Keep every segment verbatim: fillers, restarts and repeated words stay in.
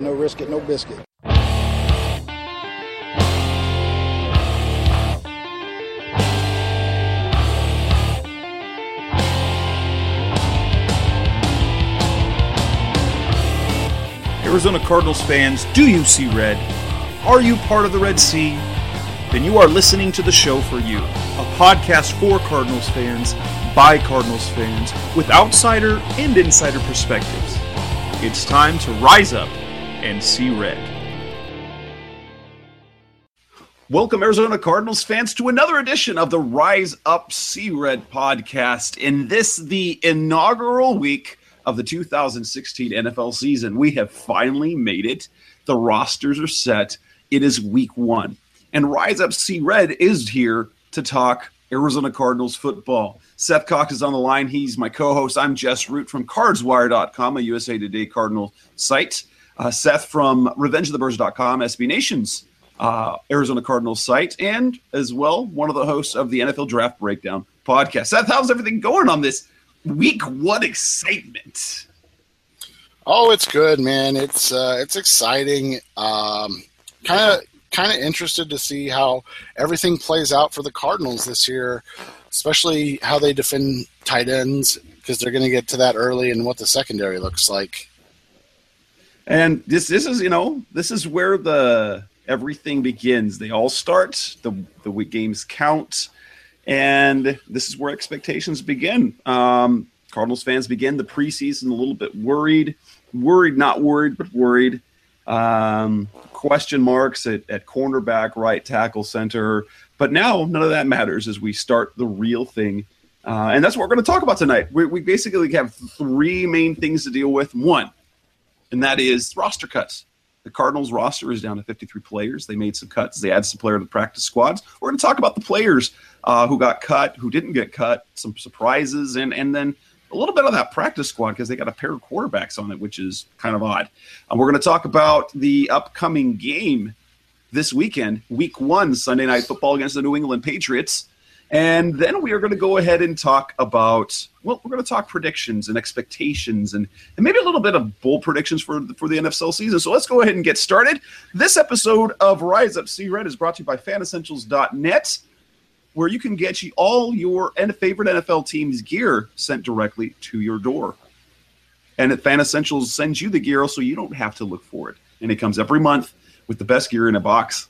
No risk it, no biscuit. Arizona Cardinals fans, do you see red? Are you part of the Red Sea? Then you are listening to the show for you. A podcast for Cardinals fans, by Cardinals fans, with outsider and insider perspectives. It's time to rise up and see red. Welcome, Arizona Cardinals fans, to another edition of the Rise Up See Red podcast. In this, the inaugural week of the two thousand sixteen N F L season. We have finally made it. The rosters are set. It is week one. And Rise Up See Red is here to talk Arizona Cardinals football. Seth Cox is on the line. He's my co-host. I'm Jess Root from Cards Wire dot com, a U S A Today Cardinal site. Uh, Seth from Revenge of the Birds dot com, S B Nation's uh, Arizona Cardinals site, and as well, one of the hosts of the N F L Draft Breakdown podcast. Seth, how's everything going on this week one excitement? Oh, it's good, man. It's uh, it's exciting. Um, kind of kind of interested to see how everything plays out for the Cardinals this year, especially how they defend tight ends, because they're going to get to that early, and what the secondary looks like. And this this is, you know, this is where the everything begins. They all start. The the week games count. And this is where expectations begin. Um, Cardinals fans begin the preseason a little bit worried. Worried, not worried, but worried. Um, question marks at, at cornerback, right tackle, center. But now none of that matters as we start the real thing. Uh, and that's what we're going to talk about tonight. We, we basically have three main things to deal with. One, and that is roster cuts. The Cardinals roster is down to fifty-three players. They made some cuts. They added some players to the practice squads. We're going to talk about the players uh, who got cut, who didn't get cut, some surprises, and and then a little bit of that practice squad because they got a pair of quarterbacks on it, which is kind of odd. And we're going to talk about the upcoming game this weekend, week one, Sunday Night Football against the New England Patriots. And then we are going to go ahead and talk about, well, we're going to talk predictions and expectations and, and maybe a little bit of bold predictions for, for the N F L season. So let's go ahead and get started. This episode of Rise Up See Red is brought to you by fan essentials dot net, where you can get you all your favorite N F L team's gear sent directly to your door. And at Fan Essentials sends you the gear so you don't have to look for it. And it comes every month with the best gear in a box.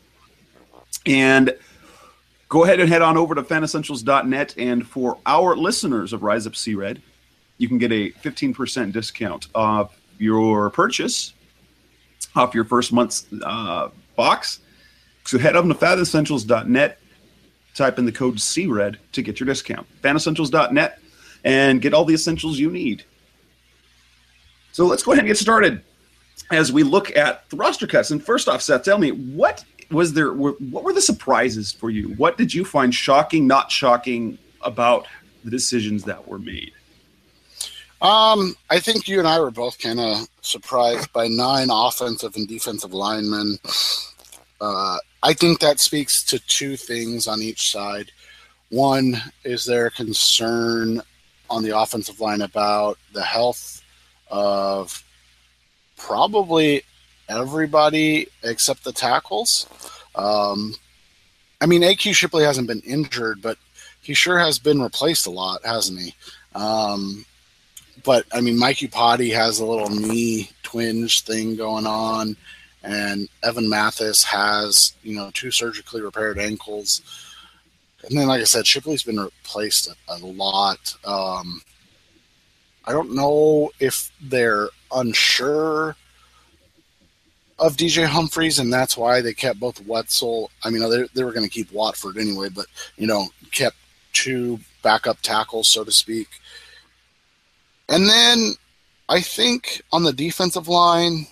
And go ahead and head on over to fan essentials dot net, and for our listeners of Rise Up See Red, you can get a fifteen percent discount off your purchase, off your first month's uh, box. So head up to fan essentials dot net, type in the code C red to get your discount. fan essentials dot net, and get all the essentials you need. So let's go ahead and get started as we look at the roster cuts. And first off, Seth, tell me, what was there? What were the surprises for you? What did you find shocking, not shocking about the decisions that were made? Um, I think you and I were both kind of surprised by nine offensive and defensive linemen. Uh, I think that speaks to two things on each side. One is their concern on the offensive line about the health of probably everybody except the tackles. Um, I mean, A Q Shipley hasn't been injured, but he sure has been replaced a lot, hasn't he? Um, but, I mean, Mike Iupati has a little knee twinge thing going on, and Evan Mathis has, you know, two surgically repaired ankles. And then, like I said, Shipley's been replaced a, a lot. Um, I don't know if they're unsure of D J Humphries, and that's why they kept both Wetzel. I mean, they, they were going to keep Watford anyway, but, you know, kept two backup tackles, so to speak. And then I think on the defensive line,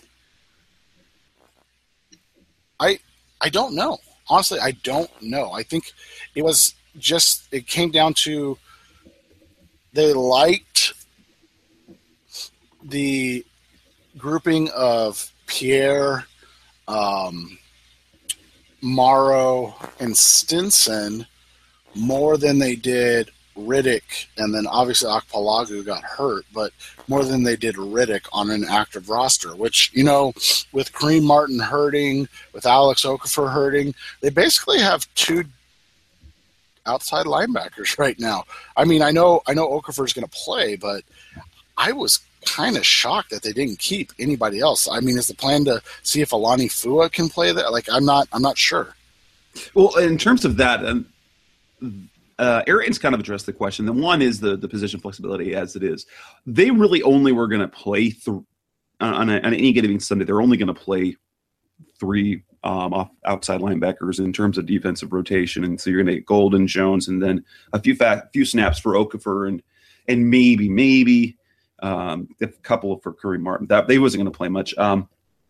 I I don't know. Honestly, I don't know. I think it was just, it came down to they liked the grouping of Pierre, um, Morrow, and Stinson more than they did Riddick, and then obviously Akpalagu got hurt, but more than they did Riddick on an active roster, which, you know, with Kareem Martin hurting, with Alex Okafor hurting, they basically have two outside linebackers right now. I mean, I know I know Okafor's going to play, but I was kind of shocked that they didn't keep anybody else. I mean, is the plan to see if Alani Fua can play that? Like, I'm not I'm not sure. Well, in terms of that, um, uh, Arians kind of addressed the question. The one is the, the position flexibility as it is. They really only were going to play th- on, a, on any given Sunday. They're only going to play three um, off, outside linebackers in terms of defensive rotation, and so you're going to get Golden, Jones, and then a few fa- few snaps for Okafor, and and maybe maybe um, a couple for Kareem Martin. That they wasn't going to play much. Um,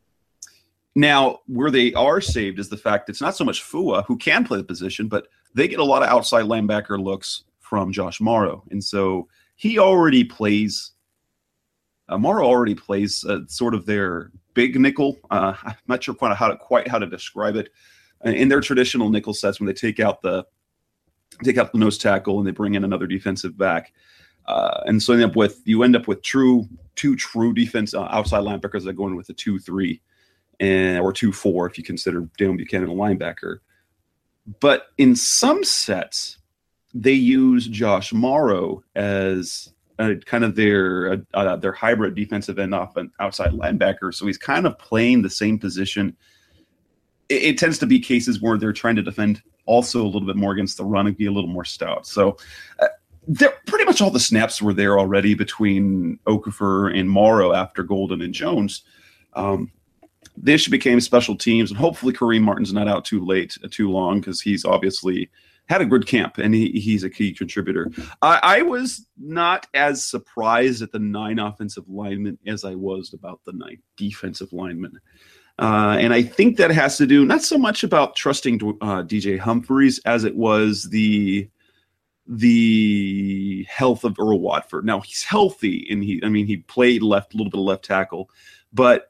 Now, where they are saved is the fact it's not so much Fua, who can play the position, but they get a lot of outside linebacker looks from Josh Morrow. And so he already plays, uh, Morrow already plays uh, sort of their big nickel. Uh, I'm not sure quite how to, quite how to describe it. In their traditional nickel sets, when they take out the take out the nose tackle and they bring in another defensive back. Uh, and so you end up with, you end up with true two true defense uh, outside linebackers that go in with a two three. And, or two four if you consider Dale Buchanan a linebacker. But in some sets, they use Josh Morrow as a, kind of their uh, their hybrid defensive end off an outside linebacker. So he's kind of playing the same position. It, it tends to be cases where they're trying to defend also a little bit more against the run and be a little more stout. So uh, pretty much all the snaps were there already between Okafor and Morrow after Golden and Jones. Um, The issue became special teams, and hopefully Kareem Martin's not out too late, uh, too long, because he's obviously had a good camp, and he, he's a key contributor. I, I was not as surprised at the nine offensive linemen as I was about the nine defensive linemen. Uh, and I think that has to do not so much about trusting uh, D J Humphries as it was the the health of Earl Watford. Now, he's healthy, and he, I mean, he played left, a little bit of left tackle, but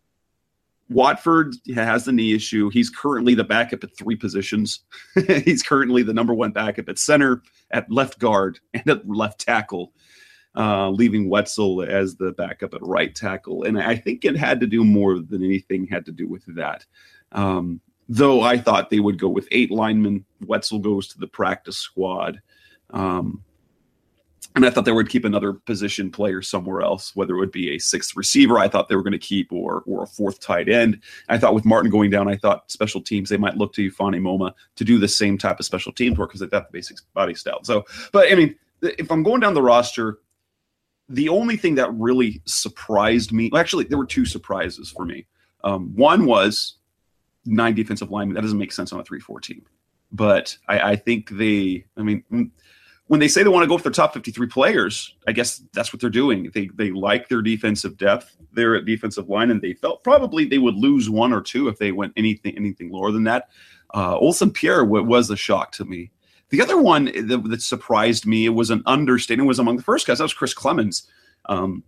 Watford has the knee issue. He's currently the backup at three positions. He's currently the number one backup at center, at left guard, and at left tackle, uh, leaving Wetzel as the backup at right tackle. And I think it had to do more than anything had to do with that. Um, though I thought they would go with eight linemen. Wetzel goes to the practice squad. Um, And I thought they would keep another position player somewhere else, whether it would be a sixth receiver I thought they were going to keep or or a fourth tight end. I thought with Martin going down, I thought special teams, they might look to Ufane Moma to do the same type of special teams work because they've got the basic body style. So, but I mean, if I'm going down the roster, the only thing that really surprised me, well, actually, there were two surprises for me. Um, one was nine defensive linemen. That doesn't make sense on a three four team. But I, I think they, I mean, when they say they want to go with their top fifty-three players, I guess that's what they're doing. They they like their defensive depth there at defensive line, and they felt probably they would lose one or two if they went anything anything lower than that. Uh, Olsen Pierre w- was a shock to me. The other one that, that surprised me, it was an understatement, was among the first guys. That was Chris Clemens. Um,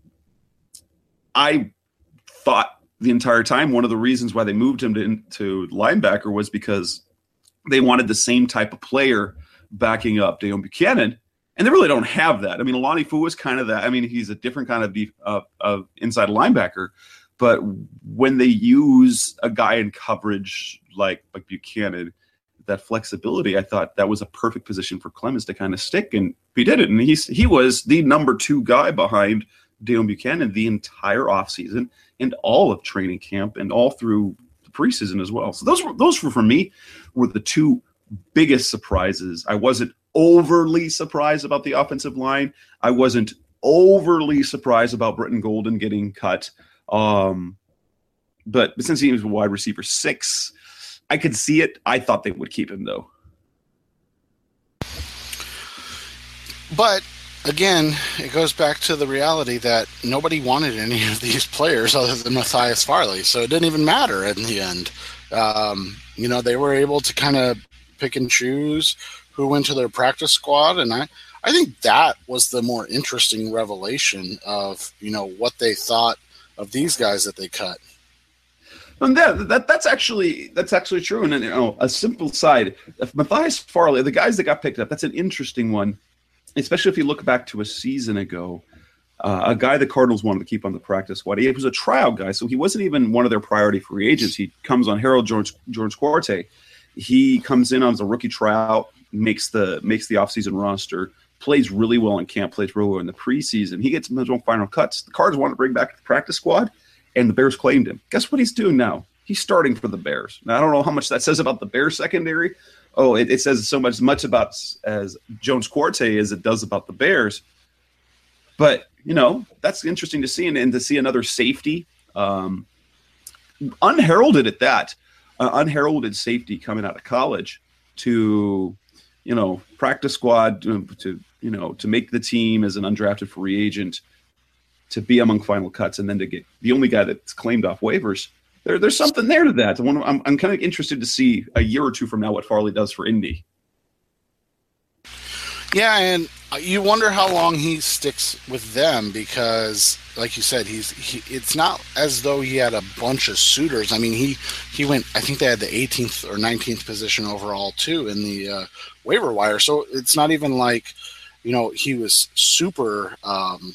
I thought the entire time one of the reasons why they moved him to, to linebacker was because they wanted the same type of player backing up Dale Buchanan, and they really don't have that. I mean, Alani Fua is kind of that. I mean, he's a different kind of deep, uh, of inside linebacker, but when they use a guy in coverage like like Buchanan, that flexibility, I thought that was a perfect position for Clemens to kind of stick, and he did it. And he's he was the number two guy behind Dale Buchanan the entire offseason and all of training camp and all through the preseason as well. So those were those were for me were the two biggest surprises. I wasn't overly surprised about the offensive line. I wasn't overly surprised about Britton Golden getting cut. Um, but since he was a wide receiver six, I could see it. I thought they would keep him, though. But again, it goes back to the reality that nobody wanted any of these players other than Matthias Farley, so it didn't even matter in the end. Um, you know, they were able to kind of pick and choose who went to their practice squad, and I, I think that was the more interesting revelation of, you know, what they thought of these guys that they cut. And that, that that's actually that's actually true. And you know, a simple side, if Matthias Farley, the guys that got picked up, that's an interesting one. especially if you look back to a season ago, uh, a guy the Cardinals wanted to keep on the practice squad. He was a tryout guy, so he wasn't even one of their priority free agents. He comes on Harold George George Quarte. He comes in as a rookie tryout, makes the makes the offseason roster, plays really well in camp, plays really well in the preseason. He gets his own final cuts. The Cards wanted to bring back the practice squad, and the Bears claimed him. Guess what he's doing now? He's starting for the Bears. Now, I don't know how much that says about the Bears secondary. Oh, it, it says so much, much about as Jones Quarte as it does about the Bears. But, you know, that's interesting to see, and, and to see another safety, um, unheralded at that, uh, unheralded safety coming out of college to, you know, practice squad, to, to, you know, to make the team as an undrafted free agent, to be among final cuts, and then to get the only guy that's claimed off waivers. There, there's something there to that. I'm, I'm kind of interested to see a year or two from now what Farley does for Indy. Yeah, and you wonder how long he sticks with them because, like you said, he's he, it's not as though he had a bunch of suitors. I mean, he, he went, I think they had the eighteenth or nineteenth position overall, too, in the uh, waiver wire. So it's not even like, you know, he was super um,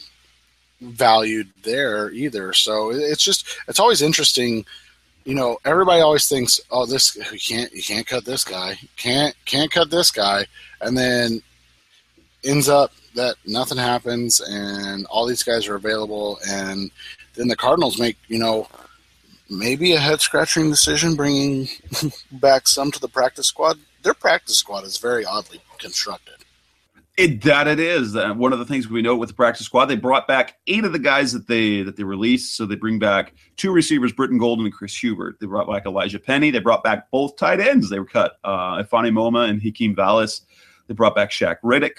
valued there either. So it's just, it's always interesting. You know, everybody always thinks, oh, this, you can't, you can't cut this guy. Can't, can't cut this guy. And then ends up that nothing happens and all these guys are available, and then the Cardinals make, you know, maybe a head-scratching decision bringing back some to the practice squad. Their practice squad is very oddly constructed. It, that it is. Uh, one of the things we know with the practice squad, they brought back eight of the guys that they that they released. So they bring back two receivers, Britton Golden and Chris Hubert. They brought back Elijah Penny. They brought back both tight ends. They were cut, uh, Ifeani Moma and Hakeem Vallis. They brought back Shaq Riddick.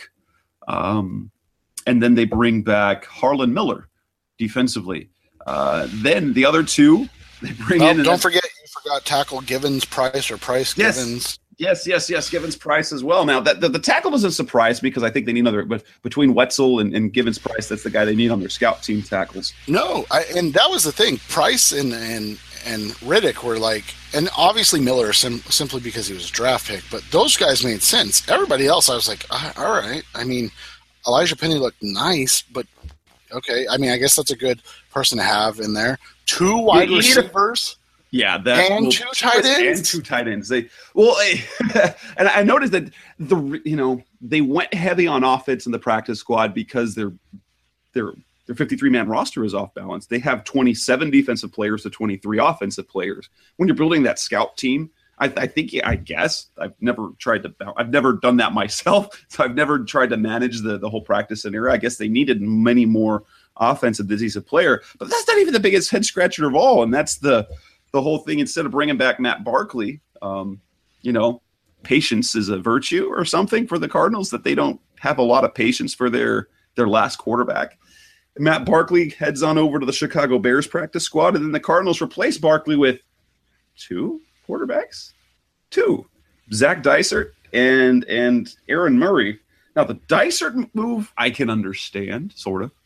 Um, and then they bring back Harlan Miller defensively. Uh, then the other two, they bring oh, in. Don't forget, you forgot tackle Givens Price or Price yes. Givens. Yes, yes, yes. Givens Price as well. Now, that the, the tackle doesn't surprise me because I think they need another. But between Wetzel and, and Givens Price, that's the guy they need on their scout team tackles. No, I, and that was the thing. Price and and and Riddick were like, and obviously Miller sim, simply because he was a draft pick. But those guys made sense. Everybody else, I was like, uh, all right. I mean, Elijah Penny looked nice, but okay. I mean, I guess that's a good person to have in there. Two wide yeah, receivers. Yeah, that and well, two tight ends. And two tight ends. They well, and I noticed that the you know they went heavy on offense in the practice squad because their their their fifty-three man roster is off balance. They have twenty-seven defensive players to twenty-three offensive players. When you're building that scout team, I, I think I guess I've never tried to I've never done that myself, so I've never tried to manage the the whole practice scenario. I guess they needed many more offensive defensive player, but that's not even the biggest head scratcher of all, and that's the the whole thing. Instead of bringing back Matt Barkley, um, you know, patience is a virtue or something for the Cardinals, that they don't have a lot of patience for their, their last quarterback. Matt Barkley heads on over to the Chicago Bears practice squad, and then the Cardinals replace Barkley with two quarterbacks, two, Zach Dysert and, and Aaron Murray. Now the Dysert move, I can understand sort of.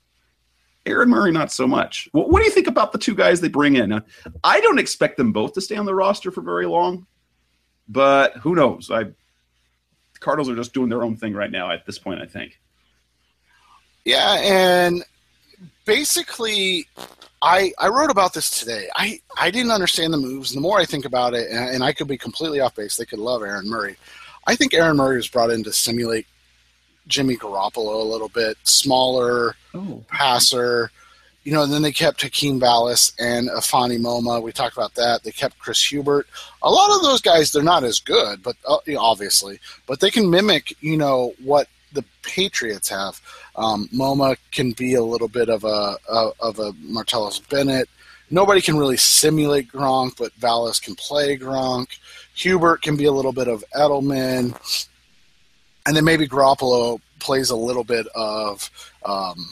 Aaron Murray, not so much. What, what do you think about the two guys they bring in? Now, I don't expect them both to stay on the roster for very long, but who knows? I, the Cardinals are just doing their own thing right now at this point, I think. Yeah, and basically, I I wrote about this today. I, I didn't understand the moves. And the more I think about it, and, and I could be completely off base, they could love Aaron Murray. I think Aaron Murray was brought in to simulate Jimmy Garoppolo a little bit, smaller oh. passer, you know, and then they kept Hakeem Vallis and Ifeani Moma. We talked about that. They kept Chris Hubert. A lot of those guys, they're not as good, but uh, you know, obviously, but they can mimic, you know, what the Patriots have. Um, Moma can be a little bit of a, a of a Martellus Bennett. Nobody can really simulate Gronk, but Vallis can play Gronk. Hubert can be a little bit of Edelman. And then maybe Garoppolo plays a little bit of, um,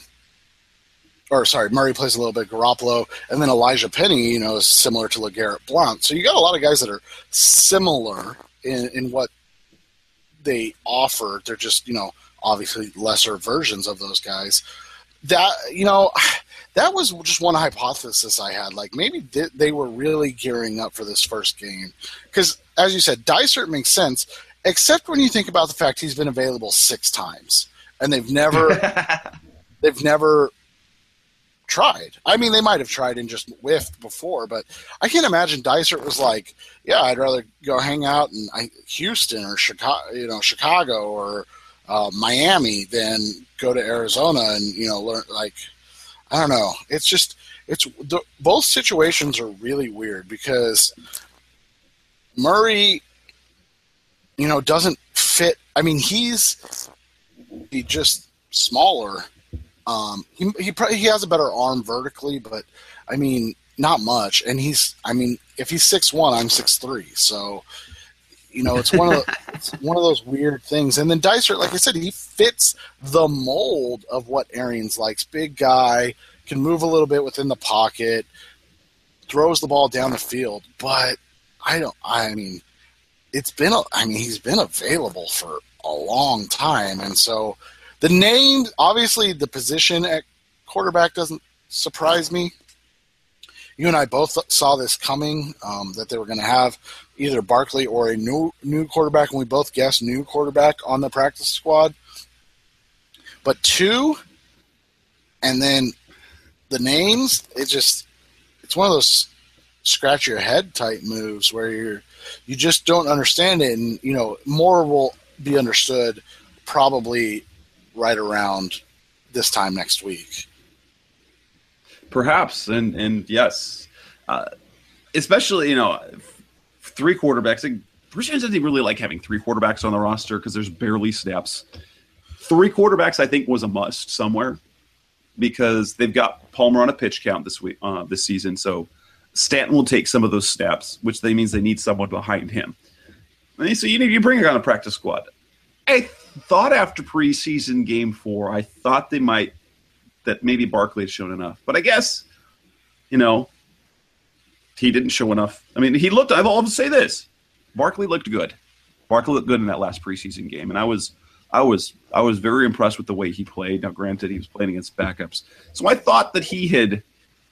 or sorry, Murray plays a little bit of Garoppolo, and then Elijah Penny, you know, is similar to LeGarrette Blount. So you got a lot of guys that are similar in, in what they offer. They're just, you know, obviously lesser versions of those guys. That, you know, that was just one hypothesis I had. Like maybe they were really gearing up for this first game. Because, as you said, Dysert makes sense. Except when you think about the fact he's been available six times. and they've never they've never tried. I mean, they might have tried and just whiffed before, but I can't imagine Dysert was like, yeah, I'd rather go hang out in Houston or Chicago, you know, Chicago or uh, Miami than go to Arizona and, you know, learn. Like, I don't know. It's just, it's the, both situations are really weird because Murray, you know, doesn't fit. I mean, he's he just smaller. Um, he he probably he has a better arm vertically, but I mean, not much. And he's, I mean, if he's six one, I'm six three. So, you know, it's one of the, it's one of those weird things. And then Dysert, like I said, he fits the mold of what Arians likes. Big guy, can move a little bit within the pocket, throws the ball down the field. But I don't. I mean, it's been. A, I mean, he's been available for a long time, and so. The name, obviously, the position at quarterback doesn't surprise me. You and I both saw this coming, um, that they were going to have either Barkley or a new new quarterback, and we both guessed new quarterback on the practice squad. But two, and then the names, it just it's one of those scratch your head type moves where you're you just don't understand it, and you know more will be understood probably right around this time next week. Perhaps, and and yes, uh, especially, you know, three quarterbacks. Like, Bruce Arians doesn't really like having three quarterbacks on the roster because there's barely snaps. Three quarterbacks, I think, was a must somewhere because they've got Palmer on a pitch count this week, uh, this season. So Stanton will take some of those snaps, which they means they need someone behind him. And so you need you bring it on a practice squad. I thought after preseason game four, I thought they might, that maybe Barkley had shown enough. But I guess, you know, he didn't show enough. I mean, he looked, I'll say this, Barkley looked good. Barkley looked good in that last preseason game. And I was, I was, I was very impressed with the way he played. Now, granted, he was playing against backups. So I thought that he had,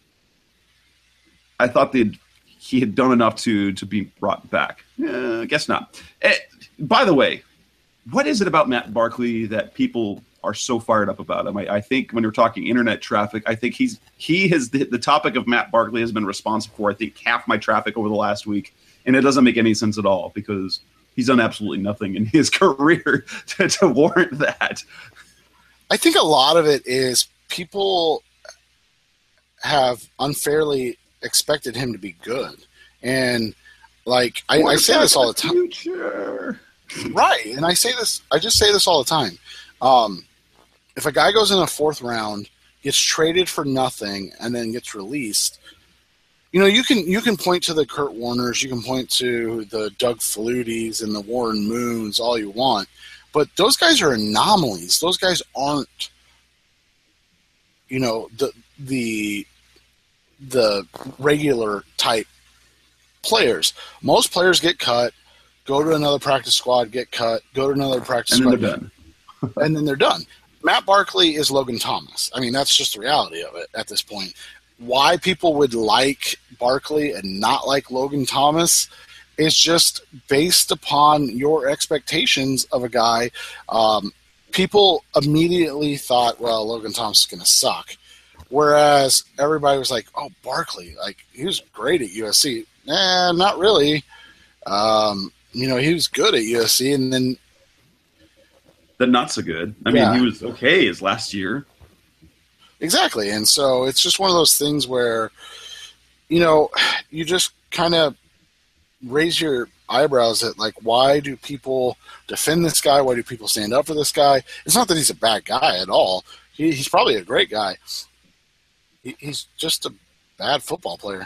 I thought that he had done enough to, to be brought back. Eh, I guess not. Eh, by the way, what is it about Matt Barkley that people are so fired up about him? I, I think when you're talking internet traffic, I think he's he has the, the topic of Matt Barkley has been responsible for I think half my traffic over the last week, and it doesn't make any sense at all because he's done absolutely nothing in his career to, to warrant that. I think a lot of it is people have unfairly expected him to be good, and like I, I say this all the time. Future? Right, and I say this. I just say this all the time. Um, if a guy goes in a fourth round, gets traded for nothing, and then gets released, you know you can you can point to the Kurt Warners, you can point to the Doug Flutys and the Warren Moons all you want, but those guys are anomalies. Those guys aren't, you know, the the the regular type players. Most players get cut. Go to another practice squad, get cut, go to another practice and squad, then they're done. and then they're done. Matt Barkley is Logan Thomas. I mean, that's just the reality of it at this point. Why people would like Barkley and not like Logan Thomas is just based upon your expectations of a guy. Um, people immediately thought, well, Logan Thomas is going to suck. Whereas everybody was like, oh, Barkley, like he was great at U S C. Nah, not really. Um, You know, he was good at U S C, and then Then not so good. I yeah. mean, he was okay his last year. Exactly, and so it's just one of those things where, you know, you just kind of raise your eyebrows at, like, why do people defend this guy? Why do people stand up for this guy? It's not that he's a bad guy at all. He, he's probably a great guy. He, he's just a bad football player.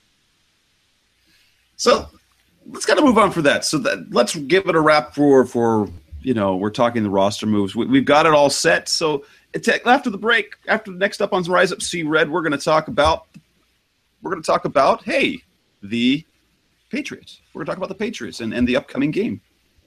So let's kind of move on for that. So that, let's give it a wrap for, for you know, we're talking the roster moves. We, we've got it all set. So after the break, after next up on Rise Up See Red, we're going to talk about, we're going to talk about, hey, the Patriots. We're going to talk about the Patriots and, and the upcoming game.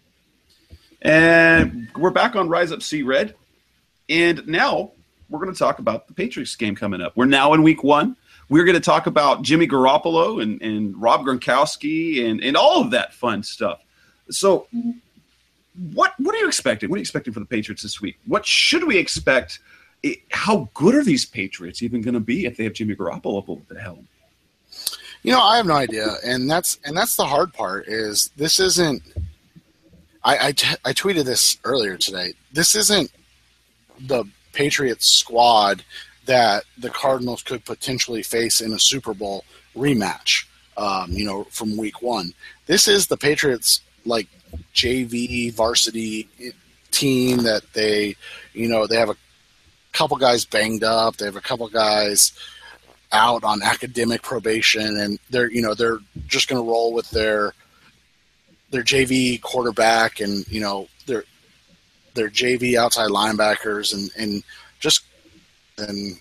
And we're back on Rise Up See Red. And now we're going to talk about the Patriots game coming up. We're now in week one. We're going to talk about Jimmy Garoppolo and, and Rob Gronkowski and, and all of that fun stuff. So what what are you expecting? What are you expecting for the Patriots this week? What should we expect? How good are these Patriots even going to be if they have Jimmy Garoppolo at the helm? You know, I have no idea, and that's and that's the hard part. Is this isn't? I I, t- I tweeted this earlier today. This isn't the Patriots squad that the Cardinals could potentially face in a Super Bowl rematch. Um, you know, from Week One. This is the Patriots like J V varsity team that they, you know, they have a couple guys banged up. They have a couple guys out on academic probation, and they're you know they're just going to roll with their their J V quarterback and you know their their J V outside linebackers and and just and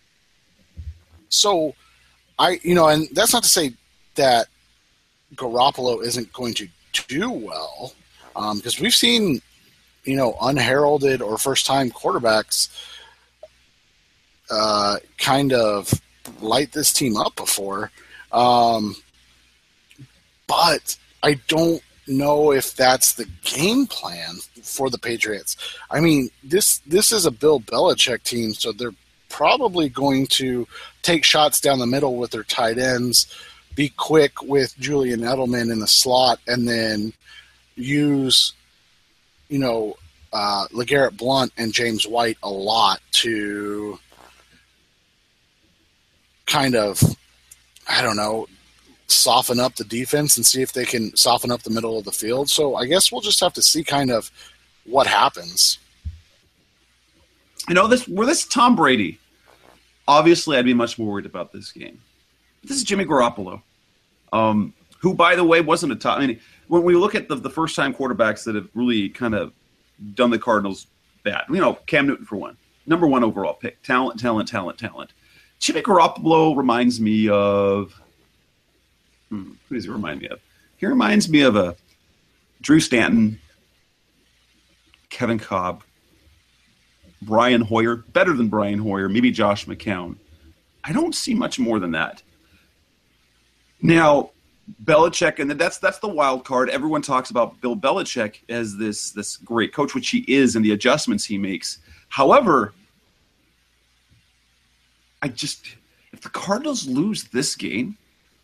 so I you know and that's not to say that Garoppolo isn't going to do well because um, we've seen you know unheralded or first time quarterbacks uh, kind of light this team up before. Um, but I don't know if that's the game plan for the Patriots. I mean, this this is a Bill Belichick team, so they're probably going to take shots down the middle with their tight ends, be quick with Julian Edelman in the slot, and then use, you know, uh, LeGarrette Blount and James White a lot to kind of, I don't know, soften up the defense and see if they can soften up the middle of the field. So I guess we'll just have to see kind of what happens. You know, this were this Tom Brady, obviously I'd be much more worried about this game. This is Jimmy Garoppolo, um, who, by the way, wasn't a top. I mean, when we look at the, the first-time quarterbacks that have really kind of done the Cardinals bad, you know, Cam Newton for one, number one overall pick, talent, talent, talent, talent. Jimmy Garoppolo reminds me of hmm, who does he remind me of? He reminds me of a Drew Stanton, Kevin Cobb, Brian Hoyer, better than Brian Hoyer, maybe Josh McCown. I don't see much more than that. Now, Belichick, and that's that's the wild card. Everyone talks about Bill Belichick as this this great coach, which he is, and the adjustments he makes. However, I just if the Cardinals lose this game,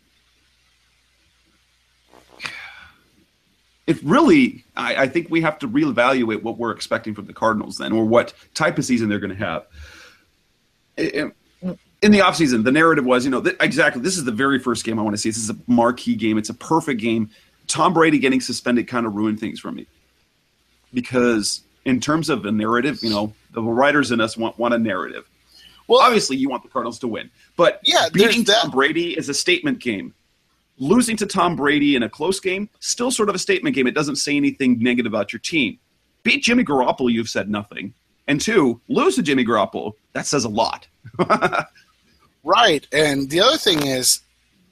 it really I, I think we have to reevaluate what we're expecting from the Cardinals then, or what type of season they're going to have. It, In the offseason, the narrative was, you know, th- exactly, this is the very first game I want to see. This is a marquee game. It's a perfect game. Tom Brady getting suspended kind of ruined things for me. Because in terms of a narrative, you know, the writers in us want, want a narrative. Well, obviously, you want the Cardinals to win. But yeah, beating that. Tom Brady is a statement game. Losing to Tom Brady in a close game, still sort of a statement game. It doesn't say anything negative about your team. Beat Jimmy Garoppolo, you've said nothing. And two, lose to Jimmy Garoppolo, that says a lot. Right, and the other thing is,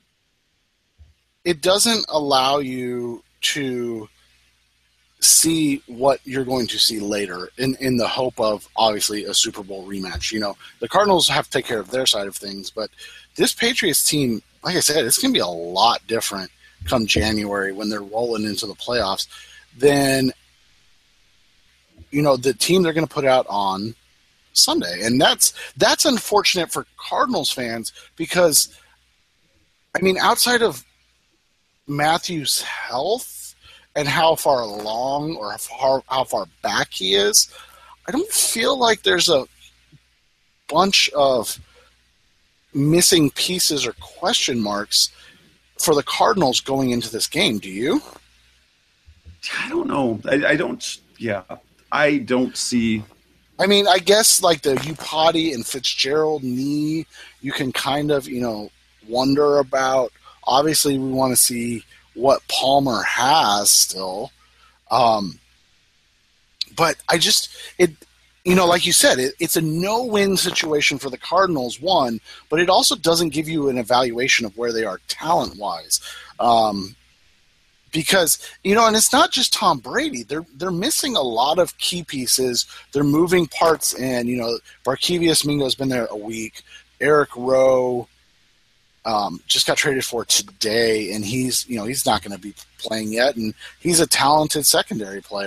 it doesn't allow you to see what you're going to see later in, in the hope of, obviously, a Super Bowl rematch. You know, the Cardinals have to take care of their side of things, but this Patriots team, like I said, it's going to be a lot different come January when they're rolling into the playoffs than, you know, the team they're going to put out on Sunday. And that's that's unfortunate for Cardinals fans because, I mean, outside of Matthew's health and how far along or how far, how far back he is, I don't feel like there's a bunch of missing pieces or question marks for the Cardinals going into this game. Do you? I don't know. I, I don't, yeah. I don't see... I mean, I guess like the Upati and Fitzgerald knee, you can kind of, you know, wonder about. Obviously, we want to see what Palmer has still. Um, but I just, it, you know, like you said, it, it's a no-win situation for the Cardinals, one, but it also doesn't give you an evaluation of where they are talent-wise. Um, Because, you know, and it's not just Tom Brady. They're they're missing a lot of key pieces. They're moving parts in. You know, Barkevius Mingo's been there a week. Eric Rowe um, just got traded for today, and he's, you know, he's not going to be playing yet, and he's a talented secondary player.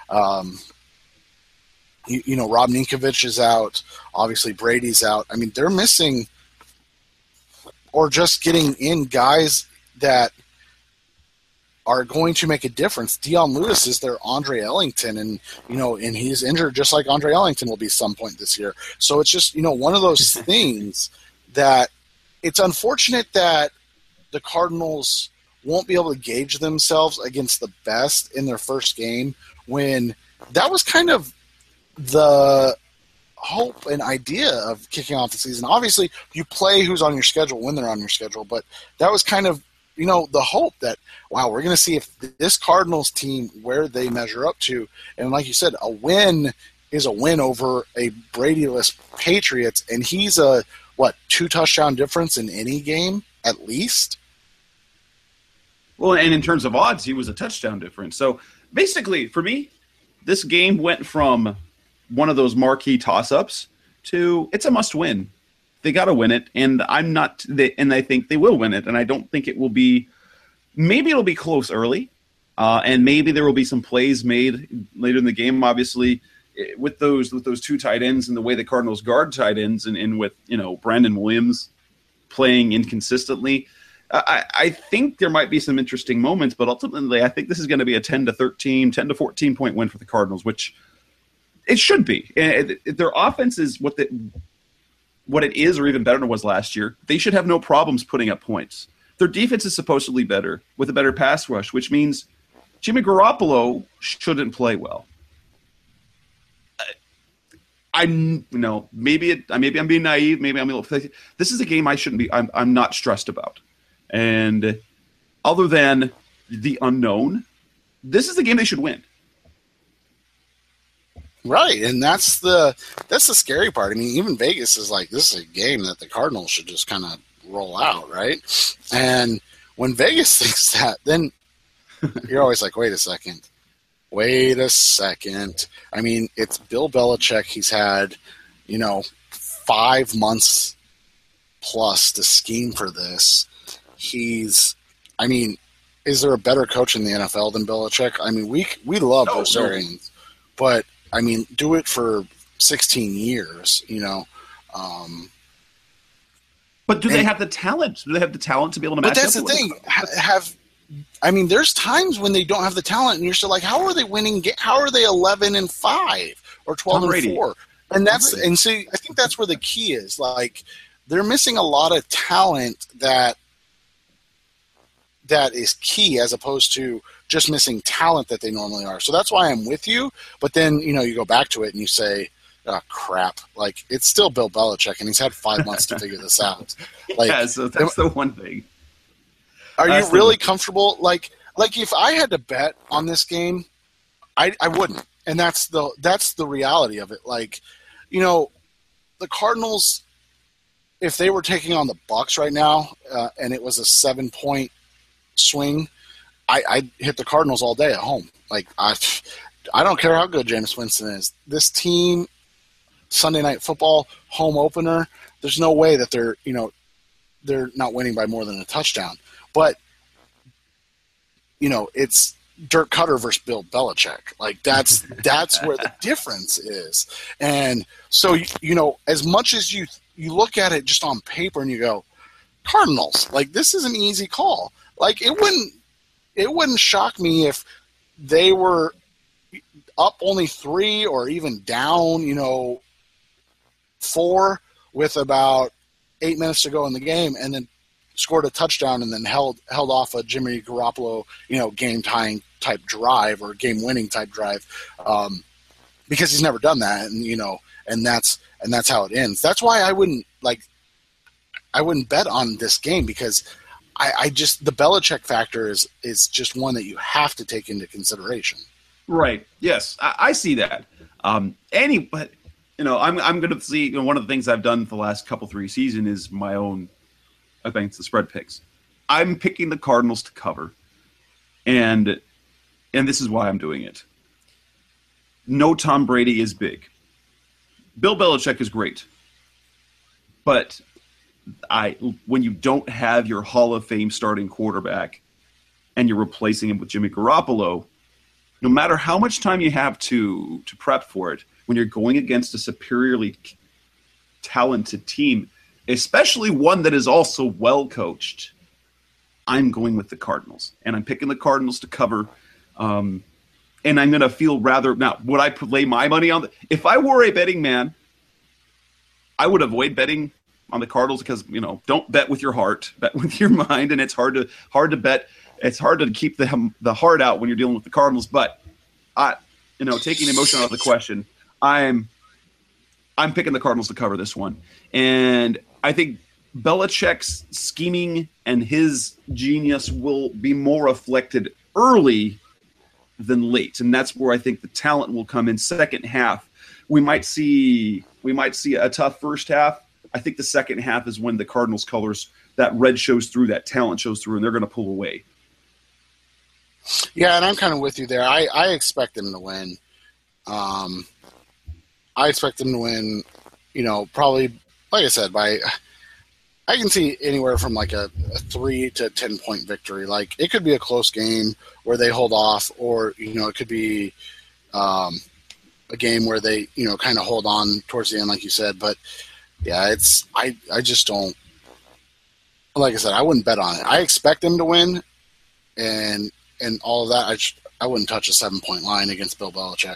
Um, you, you know, Rob Ninkovich is out. Obviously, Brady's out. I mean, they're missing or just getting in guys that are going to make a difference. Dion Lewis is their Andre Ellington, and you know, and he's injured just like Andre Ellington will be some point this year. So it's just, you know, one of those things that it's unfortunate that the Cardinals won't be able to gauge themselves against the best in their first game, when that was kind of the hope and idea of kicking off the season. Obviously, you play who's on your schedule when they're on your schedule, but that was kind of, you know, the hope that, wow, we're going to see if this Cardinals team, where they measure up to. And like you said, a win is a win over a Brady-less Patriots, and he's a, what, two-touchdown difference in any game, at least? Well, and in terms of odds, he was a touchdown difference. So basically, for me, this game went from one of those marquee toss-ups to it's a must-win. They got to win it, and I'm not. They, and I think they will win it, and I don't think it will be. Maybe it'll be close early, uh, and maybe there will be some plays made later in the game. Obviously, with those with those two tight ends and the way the Cardinals guard tight ends, and, and with you know Brandon Williams playing inconsistently, I, I think there might be some interesting moments. But ultimately, I think this is going to be a ten to thirteen, ten to fourteen point win for the Cardinals, which it should be. And their offense is what the. what it is, or even better than it was last year. They should have no problems putting up points. Their defense is supposedly better with a better pass rush, which means Jimmy Garoppolo shouldn't play well. I'm, you know, maybe it, maybe I'm being naive. Maybe I'm a little. This is a game I shouldn't be. I'm, I'm not stressed about. And other than the unknown, this is the game they should win. Right, and that's the that's the scary part. I mean, even Vegas is like, this is a game that the Cardinals should just kind of roll out, right? And when Vegas thinks that, then you're always like, wait a second. Wait a second. I mean, it's Bill Belichick. He's had, you know, five months plus to scheme for this. He's, I mean, is there a better coach in the N F L than Belichick? I mean, we we love no, Bruce no. Arians, but I mean, do it for sixteen years, you know. Um, but do and, they have the talent? Do they have the talent to be able to match up? But that's the thing. Ha- have I mean, there's times when they don't have the talent, and you're still like, how are they winning? Ga- how are they eleven and five or twelve Tom and Brady. four? And that's and see, I think that's where the key is. Like, they're missing a lot of talent that that is key, as opposed to just missing talent that they normally are. So that's why I'm with you. But then, you know, you go back to it and you say, oh, crap. Like, it's still Bill Belichick, and he's had five months to figure this out. Like, yeah, so that's the one thing. Are that's you really comfortable? Like, like if I had to bet on this game, I, I wouldn't. And that's the that's the reality of it. Like, you know, the Cardinals, if they were taking on the Bucs right now, uh, and it was a seven-point swing, I, I'd hit the Cardinals all day at home. Like, I, I don't care how good Jameis Winston is. This team, Sunday Night Football, home opener, there's no way that they're, you know, they're not winning by more than a touchdown. But, you know, it's Dirk Cutter versus Bill Belichick. Like, that's that's where the difference is. And so, you know, as much as you you look at it just on paper and you go, Cardinals, like, this is an easy call. Like, it wouldn't it wouldn't shock me if they were up only three or even down, you know, four with about eight minutes to go in the game, and then scored a touchdown and then held held off a Jimmy Garoppolo, you know, game-tying type drive or game-winning type drive, um, because he's never done that, and you know, and that's and that's how it ends. That's why I wouldn't like I wouldn't bet on this game, because I, I just the Belichick factor is is just one that you have to take into consideration. Right. Yes, I, I see that. Um, any, but you know, I'm I'm going to see. You know, one of the things I've done for the last couple three seasons is my own against the spread picks. I'm picking the Cardinals to cover, and and this is why I'm doing it. No, Tom Brady is big. Bill Belichick is great, but I when you don't have your Hall of Fame starting quarterback and you're replacing him with Jimmy Garoppolo, no matter how much time you have to to prep for it, when you're going against a superiorly talented team, especially one that is also well coached, I'm going with the Cardinals, and I'm picking the Cardinals to cover. Um, and I'm going to feel rather now. Would I lay my money on the? If I were a betting man, I would avoid betting on the Cardinals because, you know, don't bet with your heart, bet with your mind, and it's hard to hard to bet. It's hard to keep the the heart out when you're dealing with the Cardinals. But I, you know, taking emotion out of the question, I'm I'm picking the Cardinals to cover this one, and I think Belichick's scheming and his genius will be more reflected early than late, and that's where I think the talent will come in. Second half, we might see we might see a tough first half. I think the second half is when the Cardinals' colors, that red shows through, that talent shows through, and they're going to pull away. Yeah, and I'm kind of with you there. I, I expect them to win. Um, I expect them to win, you know, probably, like I said, by I can see anywhere from like a, a three to ten point victory. Like it could be a close game where they hold off, or you know, it could be um, a game where they you know kind of hold on towards the end, like you said. But yeah, it's I I just don't. Like I said, I wouldn't bet on it. I expect them to win, and and all of that. I just, I wouldn't touch a seven point line against Bill Belichick.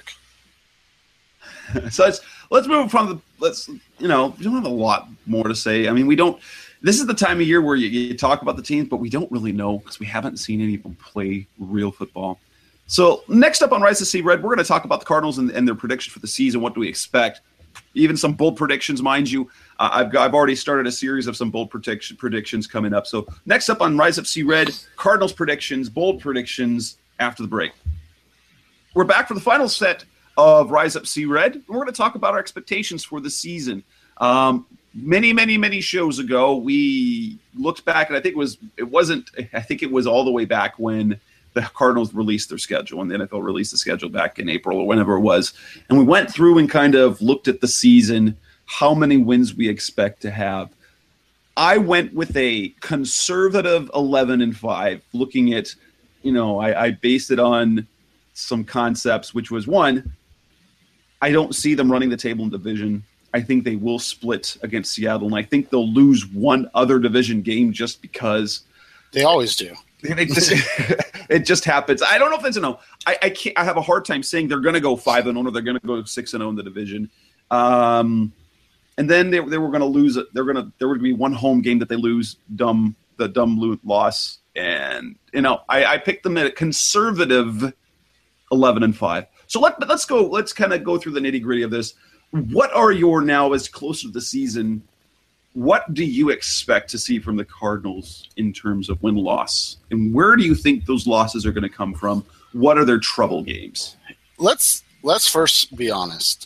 So let's let's move from the let's you know we don't have a lot more to say. I mean, we don't. This is the time of year where you, you talk about the teams, but we don't really know because we haven't seen any of them play real football. So next up on Rise to See Red, we're going to talk about the Cardinals and, and their prediction for the season. What do we expect? Even some bold predictions, mind you. Uh, I've got, I've already started a series of some bold prediction, predictions coming up. So next up on Rise Up See Red, Cardinals predictions, bold predictions after the break. We're back for the final set of Rise Up See Red. We're going to talk about our expectations for the season. Um, many, many, many shows ago, we looked back, and I think it was it wasn't. I think it was all the way back when the Cardinals released their schedule, and the N F L released the schedule back in April or whenever it was. And we went through and kind of looked at the season, how many wins we expect to have. I went with a conservative eleven and five, looking at, you know, I, I based it on some concepts, which was one, I don't see them running the table in division. I think they will split against Seattle, and I think they'll lose one other division game just because. They always do. It just, it just happens. I don't know if that's a no. I, I can't. I have a hard time saying they're going to go five and zero or they're going to go six and zero in the division. Um, and then they they were going to lose. They're going to there would be one home game that they lose. Dumb the dumb loss, and you know I, I picked them at a conservative eleven and five. So let let's go. Let's kind of go through the nitty gritty of this. What are your now as close to the season? What do you expect to see from the Cardinals in terms of win-loss? And where do you think those losses are going to come from? What are their trouble games? Let's let's first be honest.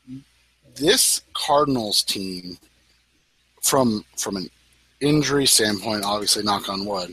This Cardinals team, from from an injury standpoint, obviously knock on wood,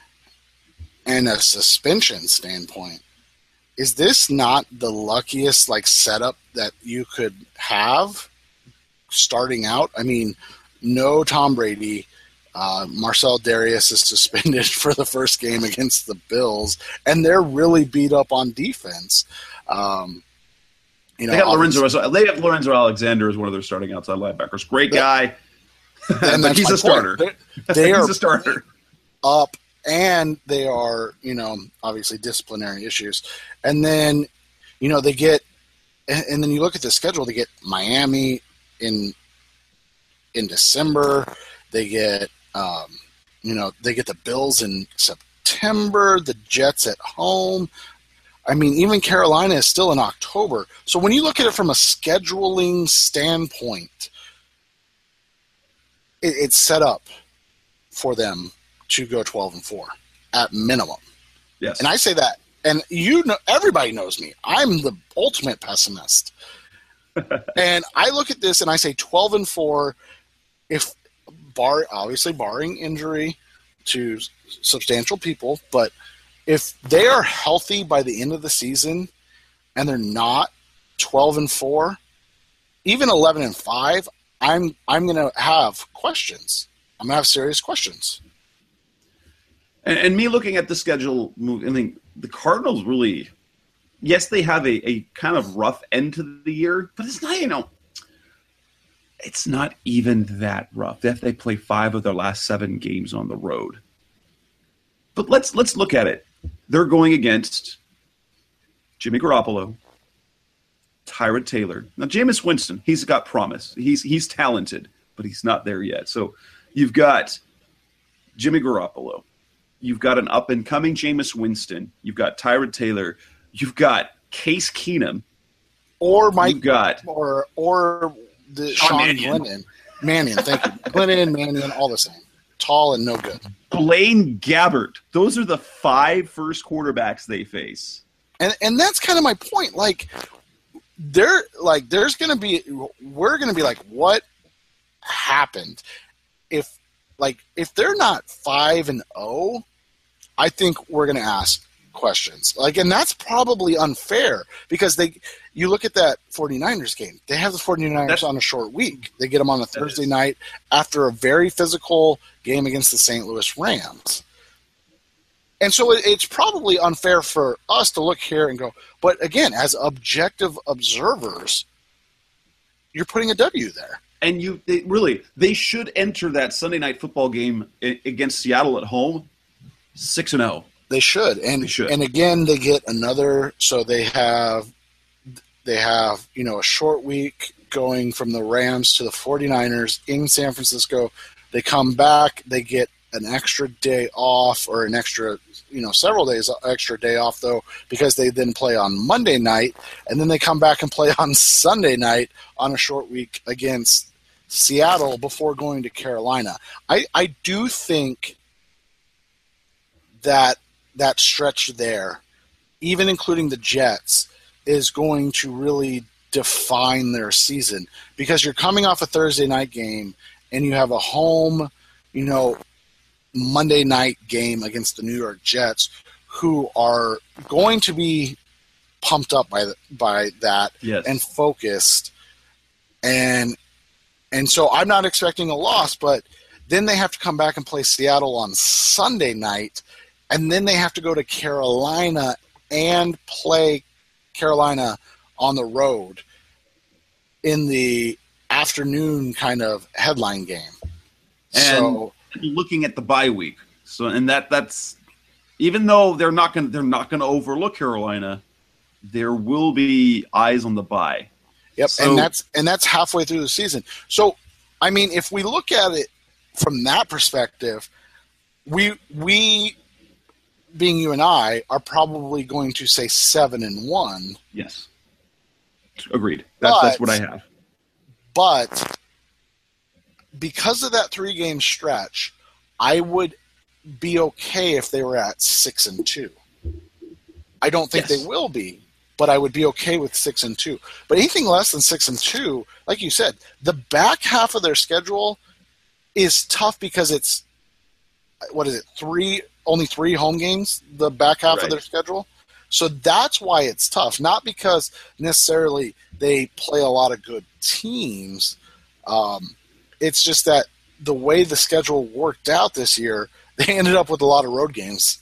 and a suspension standpoint, is this not the luckiest like setup that you could have starting out? I mean, no Tom Brady. Uh, Marcel Darius is suspended for the first game against the Bills, and they're really beat up on defense. Um, you know, they, got Lorenzo, they have Lorenzo Alexander as one of their starting outside linebackers. Great guy, but he's a starter. They, they he's are a starter. Up, and they are, you know, obviously disciplinary issues. And then, you know, they get, and then you look at the schedule. They get Miami in in December. They get, um, you know, they get the Bills in September, the Jets at home. I mean, even Carolina is still in October. So when you look at it from a scheduling standpoint, it, it's set up for them to go twelve and four at minimum. Yes. And I say that, and you know, everybody knows me. I'm the ultimate pessimist. And I look at this and I say twelve and four, if bar obviously barring injury to substantial people, but if they are healthy by the end of the season and they're not twelve and four, even eleven and five, I'm I'm going to have questions. I'm going to have serious questions. And, and me looking at the schedule, I mean, the Cardinals really, yes, they have a, a kind of rough end to the year, but it's not, you know, it's not even that rough. They, they play five of their last seven games on the road. But let's let's look at it. They're going against Jimmy Garoppolo, Tyrod Taylor. Now, Jameis Winston, he's got promise. He's he's talented, but he's not there yet. So you've got Jimmy Garoppolo. You've got an up-and-coming Jameis Winston. You've got Tyrod Taylor. You've got Case Keenum. Or Mike You've got or or the Sean Sean Mannion. Glennon. Mannion, thank you. Glennon, Mannion, all the same. Tall and no good. Blaine Gabbert. Those are the five first quarterbacks they face. And and that's kind of my point. Like there like there's gonna be we're gonna be like, what happened? If like if they're not five and oh, I think we're gonna ask questions. Like, and that's probably unfair because they you look at that 49ers game. They have the 49ers that's, on a short week. They get them on a Thursday night after a very physical game against the Saint Louis Rams. And so it, it's probably unfair for us to look here and go, but again, as objective observers, you're putting a W there. And you they, really, they should enter that Sunday night football game against Seattle at home six and oh. They should. And they should. And again, they get another, so they have, they have, you know, a short week going from the Rams to the 49ers in San Francisco. They come back, they get an extra day off or an extra, you know, several days extra day off, though, because they then play on Monday night, and then they come back and play on Sunday night on a short week against Seattle before going to Carolina. I, I do think that that stretch there, even including the Jets, is going to really define their season because you're coming off a Thursday night game and you have a home, you know, Monday night game against the New York Jets, who are going to be pumped up by the, by that yes. and focused, and and so I'm not expecting a loss, but then they have to come back and play Seattle on Sunday night, and then they have to go to Carolina and play Carolina on the road in the afternoon kind of headline game. And so looking at the bye week, so and that that's even though they're not going they're not going to overlook Carolina, there will be eyes on the bye. Yep, so, and that's and that's halfway through the season. So, I mean, if we look at it from that perspective, we we being you and I are probably going to say seven and one. Yes, agreed. That's but, that's what I have. But because of that three-game stretch, I would be okay if they were at six and two. I don't think yes. they will be, but I would be okay with six and two. But anything less than six and two, like you said, the back half of their schedule is tough because it's what is it? Three only three home games. The back half right. of their schedule. So that's why it's tough, not because necessarily they play a lot of good teams. Um, it's just that the way the schedule worked out this year, they ended up with a lot of road games.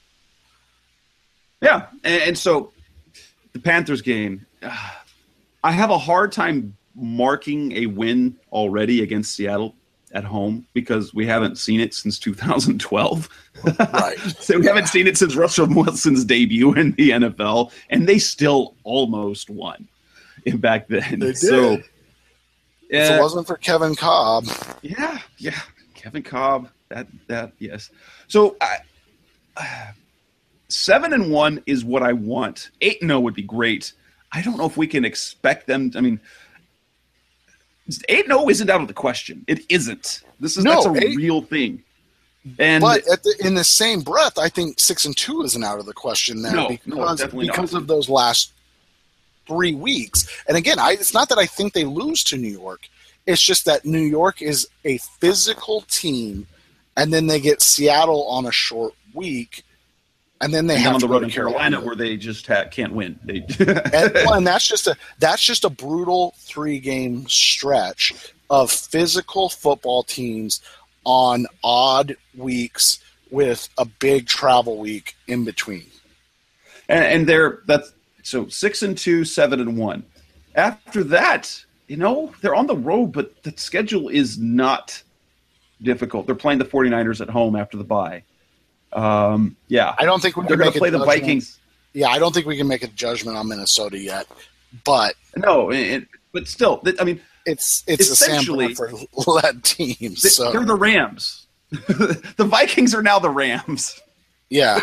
Yeah, and, and so the Panthers game, uh, I have a hard time marking a win already against Seattle at home because we haven't seen it since two thousand twelve. Right. So we haven't seen it since Russell Wilson's debut in the N F L, and they still almost won back then. They did. So, if uh, it wasn't for Kevin Cobb. Yeah, yeah. Kevin Cobb, that, that, yes. So, I, uh, seven and one is what I want. Eight and zero would be great. I don't know if we can expect them. I mean, eight and zero isn't out of the question. It isn't. This is No, that's a eight, real thing. And but at the, in the same breath, I think six and two isn't out of the question there no, because, no, definitely because not. of those last three weeks. And again, I, it's not that I think they lose to New York. It's just that New York is a physical team, and then they get Seattle on a short week, and then they and have on to the go road to in Carolina, Carolina where they just ha- can't win. They and, well, and that's just a that's just a brutal three game stretch of physical football teams on odd weeks with a big travel week in between. And, and they're that's So six and two, seven and one. After that, you know, they're on the road, but the schedule is not difficult. They're playing the 49ers at home after the bye. Um, yeah. I don't think we they're can going to play the judgment. Vikings. Yeah, I don't think we can make a judgment on Minnesota yet. But no, it, but still, I mean, it's it's a Sam Bradford-led team. So they're the Rams. The Vikings are now the Rams. Yeah.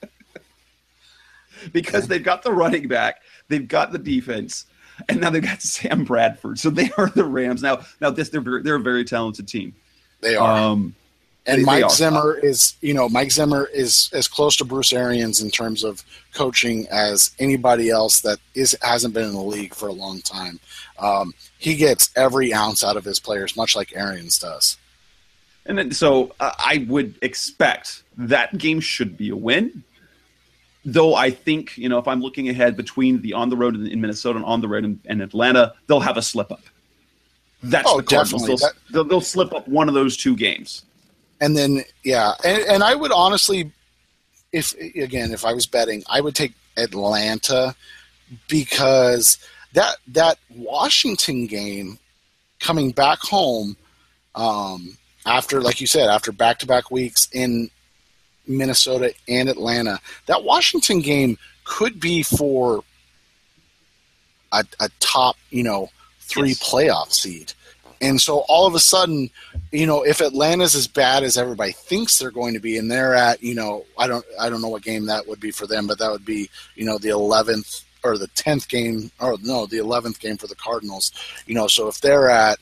Because they've got the running back, they've got the defense, and now they've got Sam Bradford. So they are the Rams. Now, now this they're very, they're a very talented team. They are. Um, and they, Mike they are. Zimmer is, you know, Mike Zimmer is as close to Bruce Arians in terms of coaching as anybody else that is hasn't been in the league for a long time. Um, he gets every ounce out of his players, much like Arians does. And then, so uh, I would expect that game should be a win. Though I think, you know, if I'm looking ahead between the on the road in Minnesota and on the road in, in Atlanta, they'll have a slip up. That's oh, the Cardinals. They'll, that, they'll, they'll slip up one of those two games. And then, yeah, and, and I would honestly, if again, if I was betting, I would take Atlanta because that that Washington game coming back home um, after, like you said, after back-to-back weeks in Minnesota and Atlanta, that Washington game could be for a, a top, you know, three yes. playoff seed. And so all of a sudden, you know, if Atlanta's as bad as everybody thinks they're going to be, and they're at, you know, I don't, I don't know what game that would be for them, but that would be, you know, the eleventh or the tenth game, or no, the eleventh game for the Cardinals. You know, so if they're at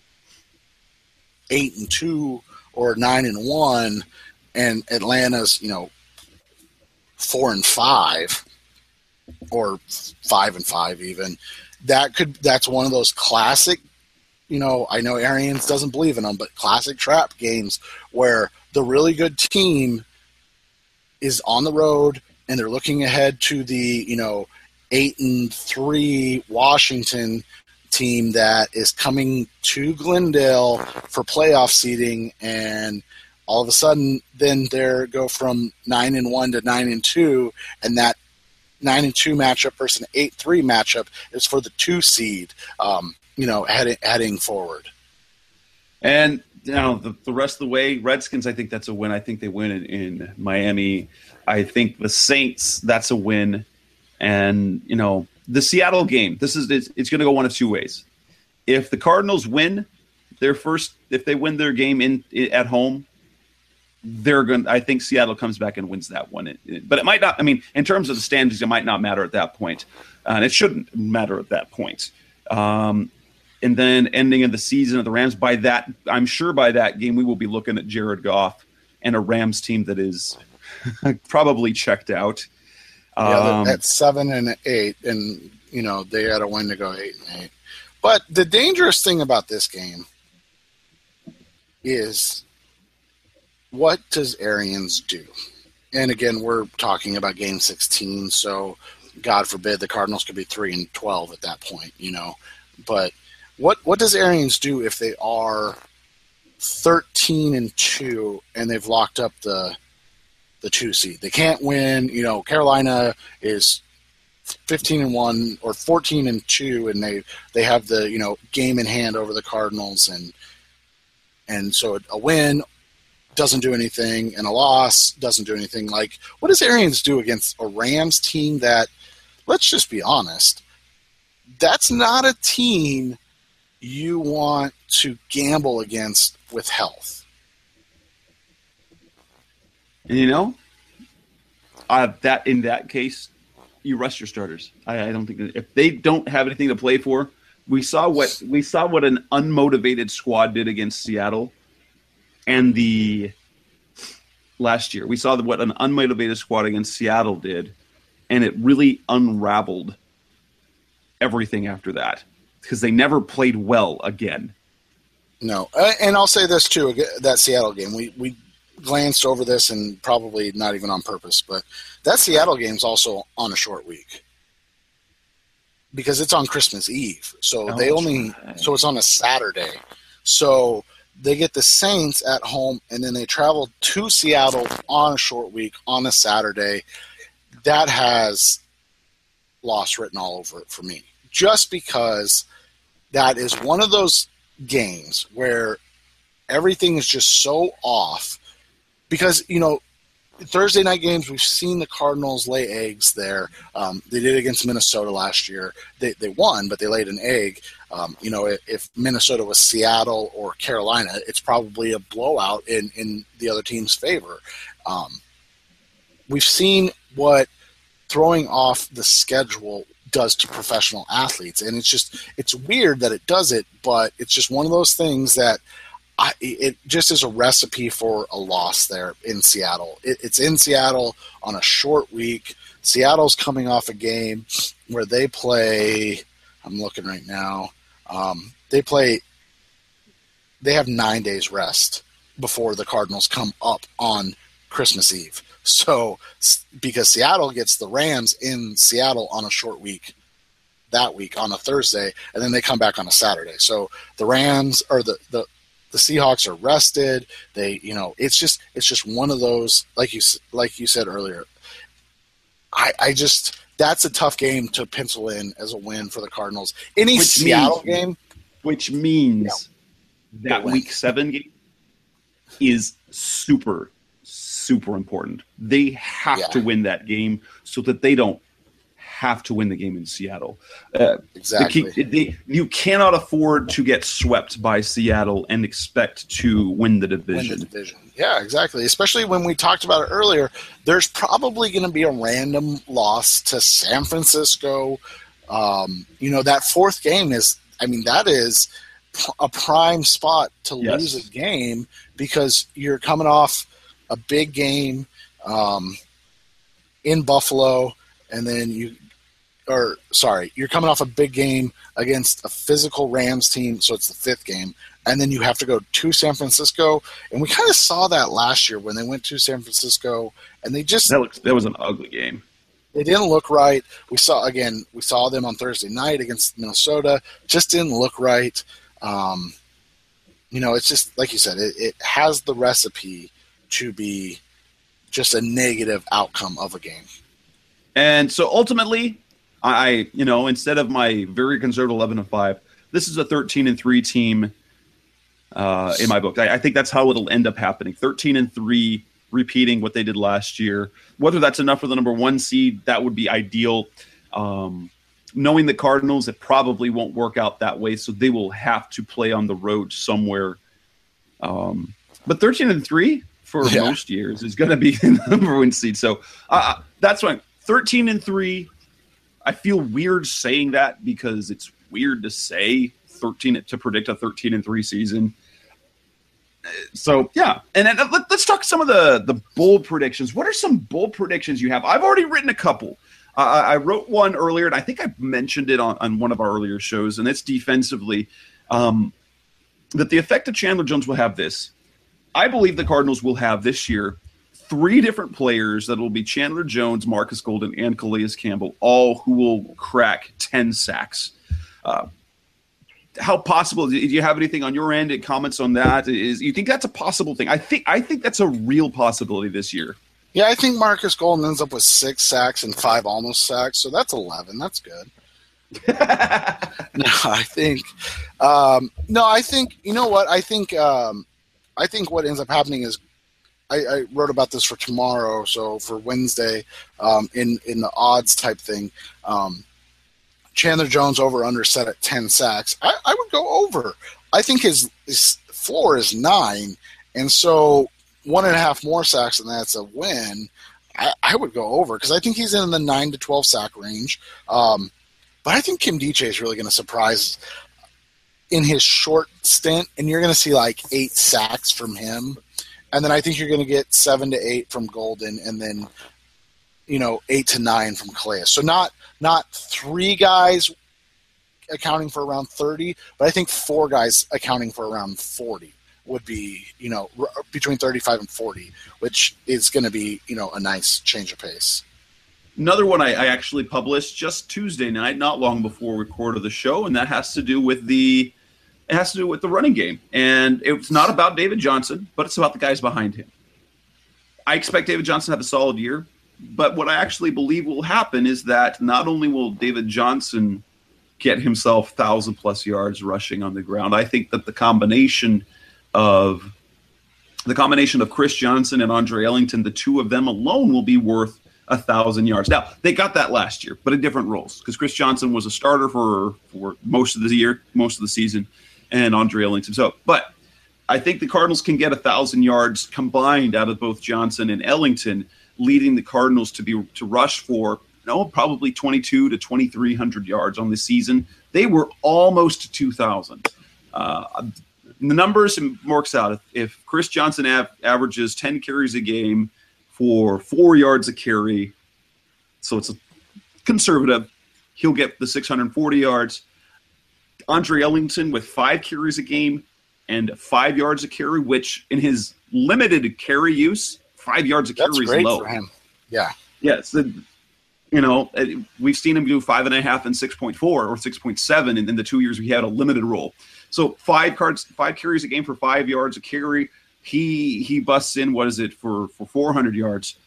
eight and two or nine and one, and Atlanta's, you know, four and five, or five and five even, that could that's one of those classic, you know, I know Arians doesn't believe in them, but classic trap games where the really good team is on the road and they're looking ahead to the, you know, eight and three Washington team that is coming to Glendale for playoff seeding, and all of a sudden, then they go from nine and one to nine and two, and that nine and two matchup versus an eight three matchup is for the two seed. Um, you know, heading heading forward. And you know, the, the rest of the way, Redskins, I think that's a win. I think they win in, in Miami. I think the Saints, that's a win. And you know, the Seattle game, this is it's, it's going to go one of two ways. If the Cardinals win their first, if they win their game in, in at home, they're going. I think Seattle comes back and wins that one. It, it, but it might not. I mean, in terms of the standings, it might not matter at that point, uh, and it shouldn't matter at that point. Um, and then ending of the season of the Rams. By that, I'm sure by that game we will be looking at Jared Goff and a Rams team that is probably checked out. Yeah, um, at seven and eight, and you know they had a win to go eight and eight. But the dangerous thing about this game is, what does Arians do? And again, we're talking about game sixteen, so God forbid the Cardinals could be three and twelve at that point, you know. But what what does Arians do if they are thirteen and two and they've locked up the the two seed? They can't win. You know, Carolina is fifteen and one or fourteen and two, and they they have the, you know, game in hand over the Cardinals, and and so a win doesn't do anything, and a loss doesn't do anything. Like, what does Arians do against a Rams team that, let's just be honest, that's not a team you want to gamble against with health? And you know, uh, that in that case, you rest your starters. I, I don't think that if they don't have anything to play for, we saw what we saw what an unmotivated squad did against Seattle. And the last year, we saw what an unmotivated squad against Seattle did, and it really unraveled everything after that because they never played well again. No, and I'll say this too: that Seattle game, we we glanced over this, and probably not even on purpose, but that Seattle game's also on a short week because it's on Christmas Eve. So oh, they only right. so it's on a Saturday. So they get the Saints at home, and then they travel to Seattle on a short week on a Saturday. That has loss written all over it for me, just because that is one of those games where everything is just so off. Because, you know, Thursday night games, we've seen the Cardinals lay eggs there. Um, they did against Minnesota last year. They they won, but they laid an egg. Um, you know, if, if Minnesota was Seattle or Carolina, it's probably a blowout in, in the other team's favor. Um, we've seen what throwing off the schedule does to professional athletes, and it's just it's weird that it does it, but it's just one of those things that I, it just is a recipe for a loss there in Seattle. It, it's in Seattle on a short week. Seattle's coming off a game where they play, I'm looking right now, um, they play, they have nine days rest before the Cardinals come up on Christmas Eve. So, because Seattle gets the Rams in Seattle on a short week that week on a Thursday, and then they come back on a Saturday. So the Rams, or the, the, The Seahawks are rested. They, you know, it's just it's just one of those, like you like you said earlier. I, I just that's a tough game to pencil in as a win for the Cardinals. Any which Seattle means, game, which means yeah, that week seven game is super super important. They have yeah. to win that game so that they don't have to win the game in Seattle. Uh, exactly. They, they, you cannot afford to get swept by Seattle and expect to win the division. Win the division. Yeah, exactly. Especially when we talked about it earlier, there's probably going to be a random loss to San Francisco. Um, you know, that fourth game is, I mean, that is a prime spot to yes. lose a game because you're coming off a big game um, in Buffalo, and then you or sorry, you're coming off a big game against a physical Rams team, so it's the fifth game, and then you have to go to San Francisco, and we kind of saw that last year when they went to San Francisco, and they just that looks, that was an ugly game. They didn't look right. We saw again, we saw them on Thursday night against Minnesota, just didn't look right. Um, you know, it's just like you said, it, it has the recipe to be just a negative outcome of a game. And so ultimately, I, you know, instead of my very conservative eleven and five, this is a thirteen and three team uh, in my book. I, I think that's how it'll end up happening. thirteen and three, repeating what they did last year. Whether that's enough for the number one seed, that would be ideal. Um, knowing the Cardinals, it probably won't work out that way, so they will have to play on the road somewhere. Um, but thirteen and three for yeah. most years is going to be the number one seed. So uh, that's why thirteen and three. I feel weird saying that because it's weird to say thirteen to predict a thirteen and three season. So yeah, and then let, let's talk some of the the bold predictions. What are some bold predictions you have? I've already written a couple. Uh, I wrote one earlier, and I think I mentioned it on, on one of our earlier shows, and it's defensively. Um, that the effect of Chandler Jones will have this. I believe the Cardinals will have this year three different players that will be Chandler Jones, Marcus Golden, and Calais Campbell, all who will crack ten sacks. Uh, how possible? Do you have anything on your end? Comments on that? Is you think that's a possible thing? I think I think that's a real possibility this year. Yeah, I think Marcus Golden ends up with six sacks and five almost sacks, so that's eleven. That's good. no, I think. Um, no, I think. You know what? I think. Um, I think what ends up happening is. I, I wrote about this for tomorrow, so for Wednesday, um, in in the odds type thing, um, Chandler Jones over under set at ten sacks. I, I would go over. I think his his floor is nine, and so one and a half more sacks, and that's a win. I, I would go over because I think he's in the nine to twelve sack range. Um, but I think Nkemdiche is really going to surprise in his short stint, and you're going to see like eight sacks from him. And then I think you're going to get seven to eight from Golden, and then, you know, eight to nine from Calais. So not not three guys accounting for around thirty, but I think four guys accounting for around forty would be, you know, r- between thirty-five and forty, which is going to be, you know, a nice change of pace. Another one I, I actually published just Tuesday night, not long before we recorded the show, and that has to do with the It has to do with the running game. And it's not about David Johnson, but it's about the guys behind him. I expect David Johnson to have a solid year. But what I actually believe will happen is that not only will David Johnson get himself one thousand plus yards rushing on the ground, I think that the combination of the combination of Chris Johnson and Andre Ellington, the two of them alone, will be worth a thousand yards. Now, they got that last year, but in different roles, because Chris Johnson was a starter for, for most of the year, most of the season, and Andre Ellington. So, but I think the Cardinals can get a thousand yards combined out of both Johnson and Ellington, leading the Cardinals to be to rush for no probably twenty-two to twenty-three hundred yards on the season. They were almost two thousand. Uh, the numbers works out. If, if Chris Johnson av- averages ten carries a game for four yards a carry, so it's a conservative, he'll get the six hundred forty yards. Andre Ellington with five carries a game and five yards a carry, which in his limited carry use, five yards a carry That's is great low. for him. Yeah. Yes. The, you know, we've seen him do five and a half and six point four or six point seven in, in the two years we had a limited role. So five cards, five carries a game for five yards a carry. He he busts in, what is it, for, for four hundred yards.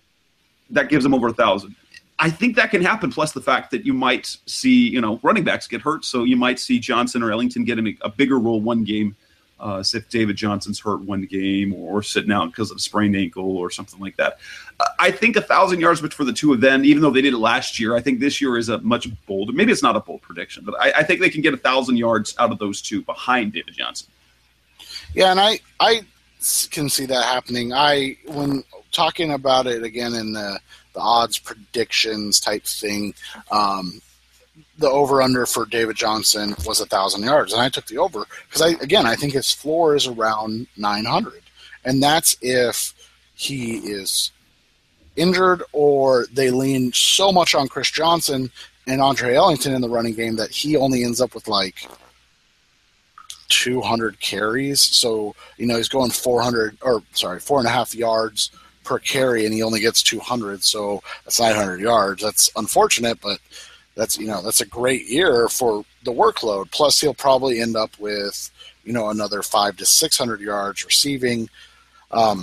That gives him over a thousand. I think that can happen, plus the fact that you might see, you know, running backs get hurt. So you might see Johnson or Ellington get a, a bigger role one game. Uh, so if David Johnson's hurt one game or sitting out because of a sprained ankle or something like that. Uh, I think a thousand yards for the two of them, even though they did it last year, I think this year is a much bolder, maybe it's not a bold prediction, but I, I think they can get a thousand yards out of those two behind David Johnson. Yeah, and I, I can see that happening. I, when talking about it again in the, the odds predictions type thing, um, the over-under for David Johnson was one thousand yards, and I took the over because, I again, I think his floor is around nine hundred, and that's if he is injured or they lean so much on Chris Johnson and Andre Ellington in the running game that he only ends up with like two hundred carries. So, you know, he's going four hundred or sorry, four and a half yards per carry, and he only gets two hundred. So that's nine hundred yards. That's unfortunate, but that's, you know, that's a great year for the workload. Plus, he'll probably end up with, you know, another five to six hundred yards receiving. Um,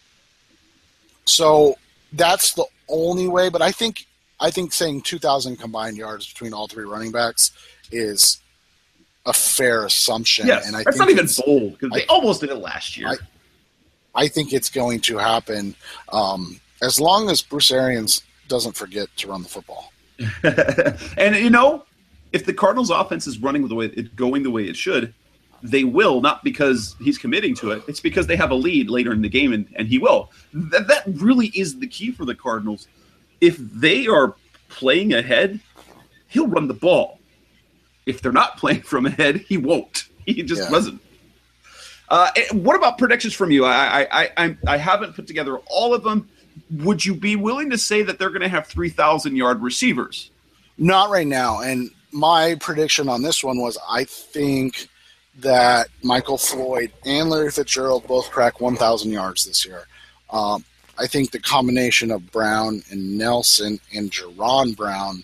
so that's the only way. But I think I think saying two thousand combined yards between all three running backs is a fair assumption. Yes, and I that's think not even bold because they I, almost did it last year. I, I think it's going to happen um, as long as Bruce Arians doesn't forget to run the football. And, you know, if the Cardinals' offense is running the way it going the way it should, they will, not because he's committing to it. It's because they have a lead later in the game, and, and he will. That, that really is the key for the Cardinals. If they are playing ahead, he'll run the ball. If they're not playing from ahead, he won't. He just Yeah. doesn't. Uh, what about predictions from you? I, I I I haven't put together all of them. Would you be willing to say that they're going to have three thousand yard receivers? Not right now. And my prediction on this one was I think that Michael Floyd and Larry Fitzgerald both crack one thousand yards this year. Um, I think the combination of Brown and Nelson and Jerron Brown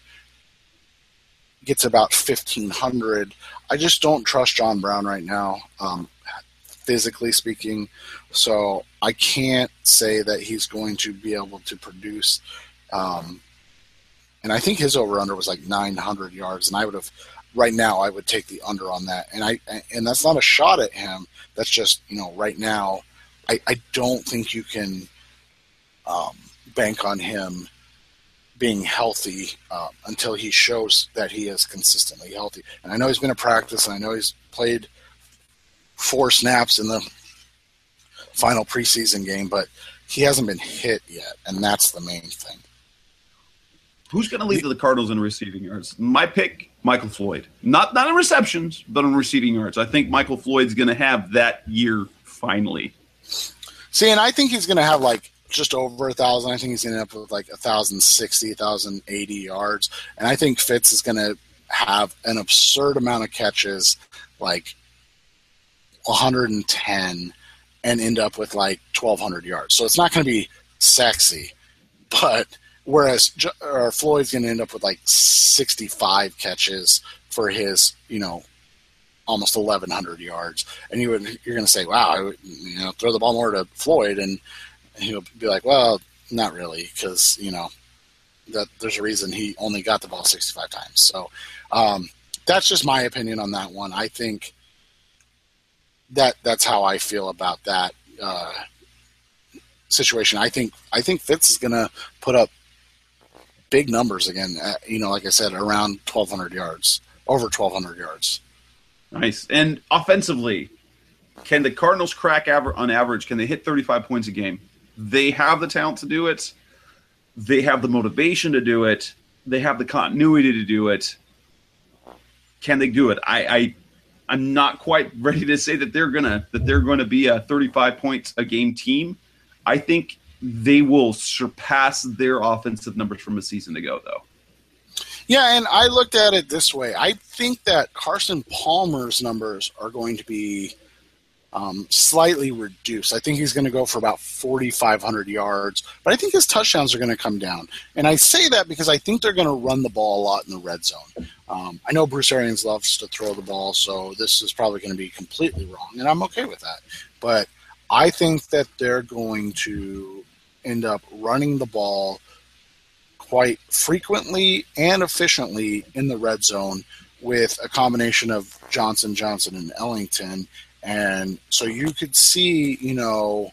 gets about fifteen hundred. I just don't trust John Brown right now, um, physically speaking. So I can't say that he's going to be able to produce. Um, and I think his over-under was like nine hundred yards. And I would have, right now, I would take the under on that. And I and that's not a shot at him. That's just, you know, right now, I, I don't think you can um, bank on him being healthy uh, until he shows that he is consistently healthy. And I know he's been in practice, and I know he's played four snaps in the final preseason game, but he hasn't been hit yet, and that's the main thing. Who's going to lead the Cardinals in receiving yards? My pick, Michael Floyd. Not not in receptions, but in receiving yards. I think Michael Floyd's going to have that year finally. See, and I think he's going to have like just over a thousand. I think he's going to end up with like a thousand sixty, a thousand eighty yards, and I think Fitz is going to have an absurd amount of catches, like one hundred ten, and end up with like twelve hundred yards. So it's not going to be sexy, but whereas or Floyd's going to end up with like sixty-five catches for his, you know, almost eleven hundred yards, and you would you're going to say, "Wow, I would, you know, throw the ball more to Floyd," and, and he'll be like, "Well, not really, because, you know, that there's a reason he only got the ball sixty-five times. So um, that's just my opinion on that one. I think that that's how I feel about that uh, situation. I think I think Fitz is going to put up big numbers again. At, you know, like I said, around twelve hundred yards, over twelve hundred yards. Nice. And offensively, can the Cardinals crack aver- on average? Can they hit thirty-five points a game? They have the talent to do it. They have the motivation to do it. They have the continuity to do it. Can they do it? I, I I'm not quite ready to say that they're gonna that they're going to be a thirty-five points a game team. I think they will surpass their offensive numbers from a season ago, though. Yeah, and I looked at it this way. I think that Carson Palmer's numbers are going to be um, slightly reduced. I think he's going to go for about forty-five hundred yards, but I think his touchdowns are going to come down. And I say that because I think they're going to run the ball a lot in the red zone. Um, I know Bruce Arians loves to throw the ball, so this is probably going to be completely wrong, and I'm okay with that. But I think that they're going to end up running the ball quite frequently and efficiently in the red zone with a combination of Johnson, Johnson, and Ellington. And so you could see, you know,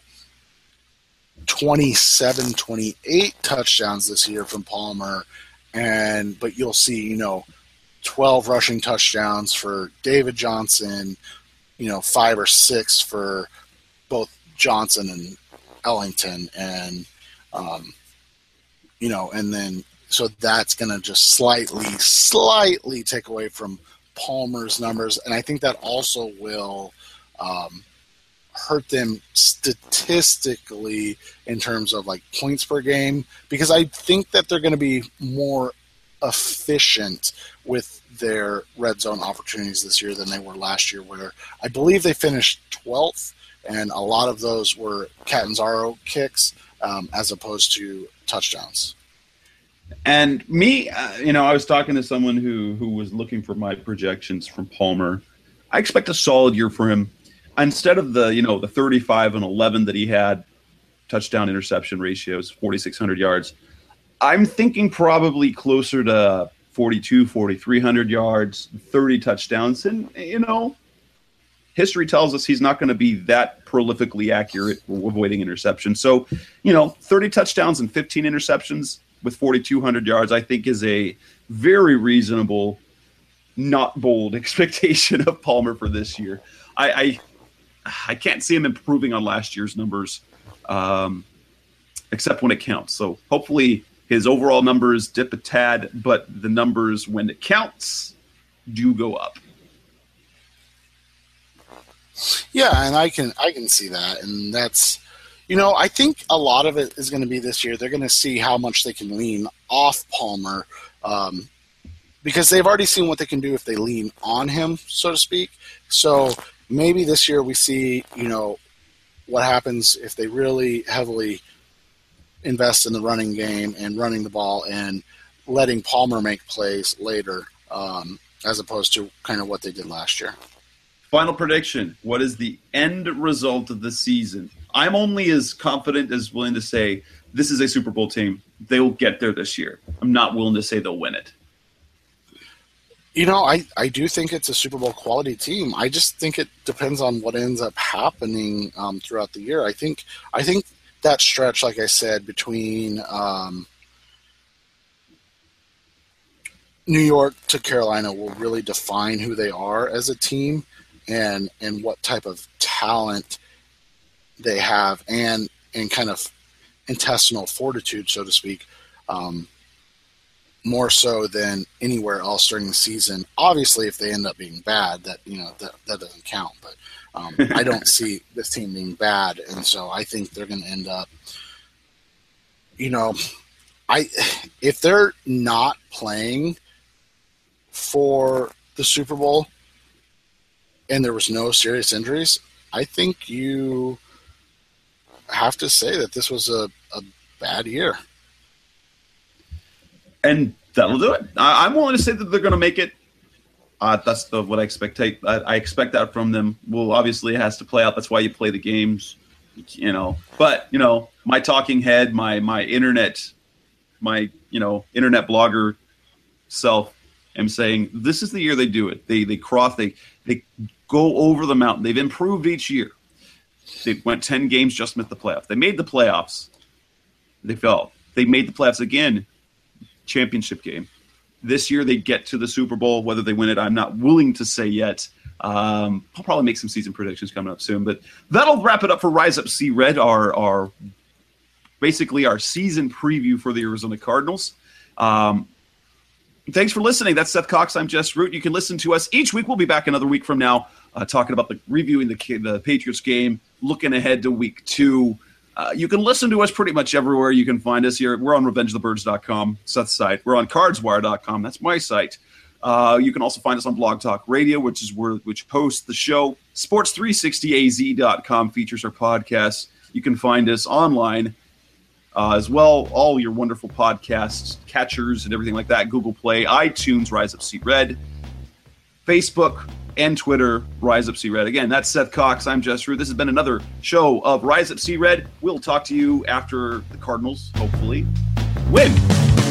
twenty-seven, twenty-eight touchdowns this year from Palmer, and but you'll see, you know, twelve rushing touchdowns for David Johnson, you know, five or six for both Johnson and Ellington, and um, you know, and then so that's going to just slightly, slightly take away from Palmer's numbers, and I think that also will um, hurt them statistically in terms of like points per game, because I think that they're going to be more efficient with their red zone opportunities this year than they were last year, where I believe they finished twelfth, and a lot of those were Catanzaro kicks um, as opposed to touchdowns. And me, uh, you know, I was talking to someone who who was looking for my projections from Palmer. I expect a solid year for him. Instead of the, you know, the thirty-five and eleven that he had, touchdown interception ratios, forty-six hundred yards, I'm thinking probably closer to forty-two, forty-three hundred yards, thirty touchdowns. And, you know, history tells us he's not going to be that prolifically accurate avoiding interception. So, you know, thirty touchdowns and fifteen interceptions with forty-two hundred yards, I think is a very reasonable, not bold expectation of Palmer for this year. I I, I can't see him improving on last year's numbers, um, except when it counts. So hopefully his overall numbers dip a tad, but the numbers when it counts do go up. Yeah, and I can I can see that, and that's, you know, I think a lot of it is going to be this year. They're going to see how much they can lean off Palmer, um, because they've already seen what they can do if they lean on him, so to speak. So maybe this year we see, you know, what happens if they really heavily invest in the running game and running the ball and letting Palmer make plays later, um, as opposed to kind of what they did last year. Final prediction. What is the end result of the season? I'm only as confident as willing to say this is a Super Bowl team. They will get there this year. I'm not willing to say they'll win it. You know, I, I do think it's a Super Bowl quality team. I just think it depends on what ends up happening um, throughout the year. I think I think that stretch, like I said, between um, New York to Carolina will really define who they are as a team, and and what type of talent they have, and and kind of intestinal fortitude, so to speak, um, more so than anywhere else during the season. Obviously, if they end up being bad, that you know that that doesn't count. But um, I don't see this team being bad, and so I think they're going to end up. You know, I if they're not playing for the Super Bowl and there was no serious injuries, I think you have to say that this was a, a bad year. And that'll do it. I, I'm willing to say that they're going to make it. Uh, that's the, what I expect. I, I expect that from them. Well, obviously it has to play out. That's why you play the games, you know. But, you know, my talking head, my my internet, my you know internet blogger self, am saying this is the year they do it. They they cross. They they go over the mountain. They've improved each year. They went ten games, just missed the playoffs. They made the playoffs. They fell. They made the playoffs again, championship game. This year they get to the Super Bowl. Whether they win it, I'm not willing to say yet. Um, I'll probably make some season predictions coming up soon. But that'll wrap it up for Rise Up Sea Red, our, our basically our season preview for the Arizona Cardinals. Um, thanks for listening. That's Seth Cox. I'm Jess Root. You can listen to us each week. We'll be back another week from now uh, talking about the reviewing the, the Patriots game, looking ahead to week two. Uh, you can listen to us pretty much everywhere you can find us here. We're on revenge of the birds dot com, Seth's site. We're on cards wire dot com. That's my site. Uh, you can also find us on Blog Talk Radio, which is where which posts the show. sports three sixty A Z dot com features our podcasts. You can find us online uh, as well. All your wonderful podcasts, catchers, and everything like that. Google Play, iTunes, Rise Up Sea Red, Facebook, and Twitter, Rise Up Sea Red. Again, that's Seth Cox. I'm Jess Root. This has been another show of Rise Up Sea Red. We'll talk to you after the Cardinals, hopefully, win.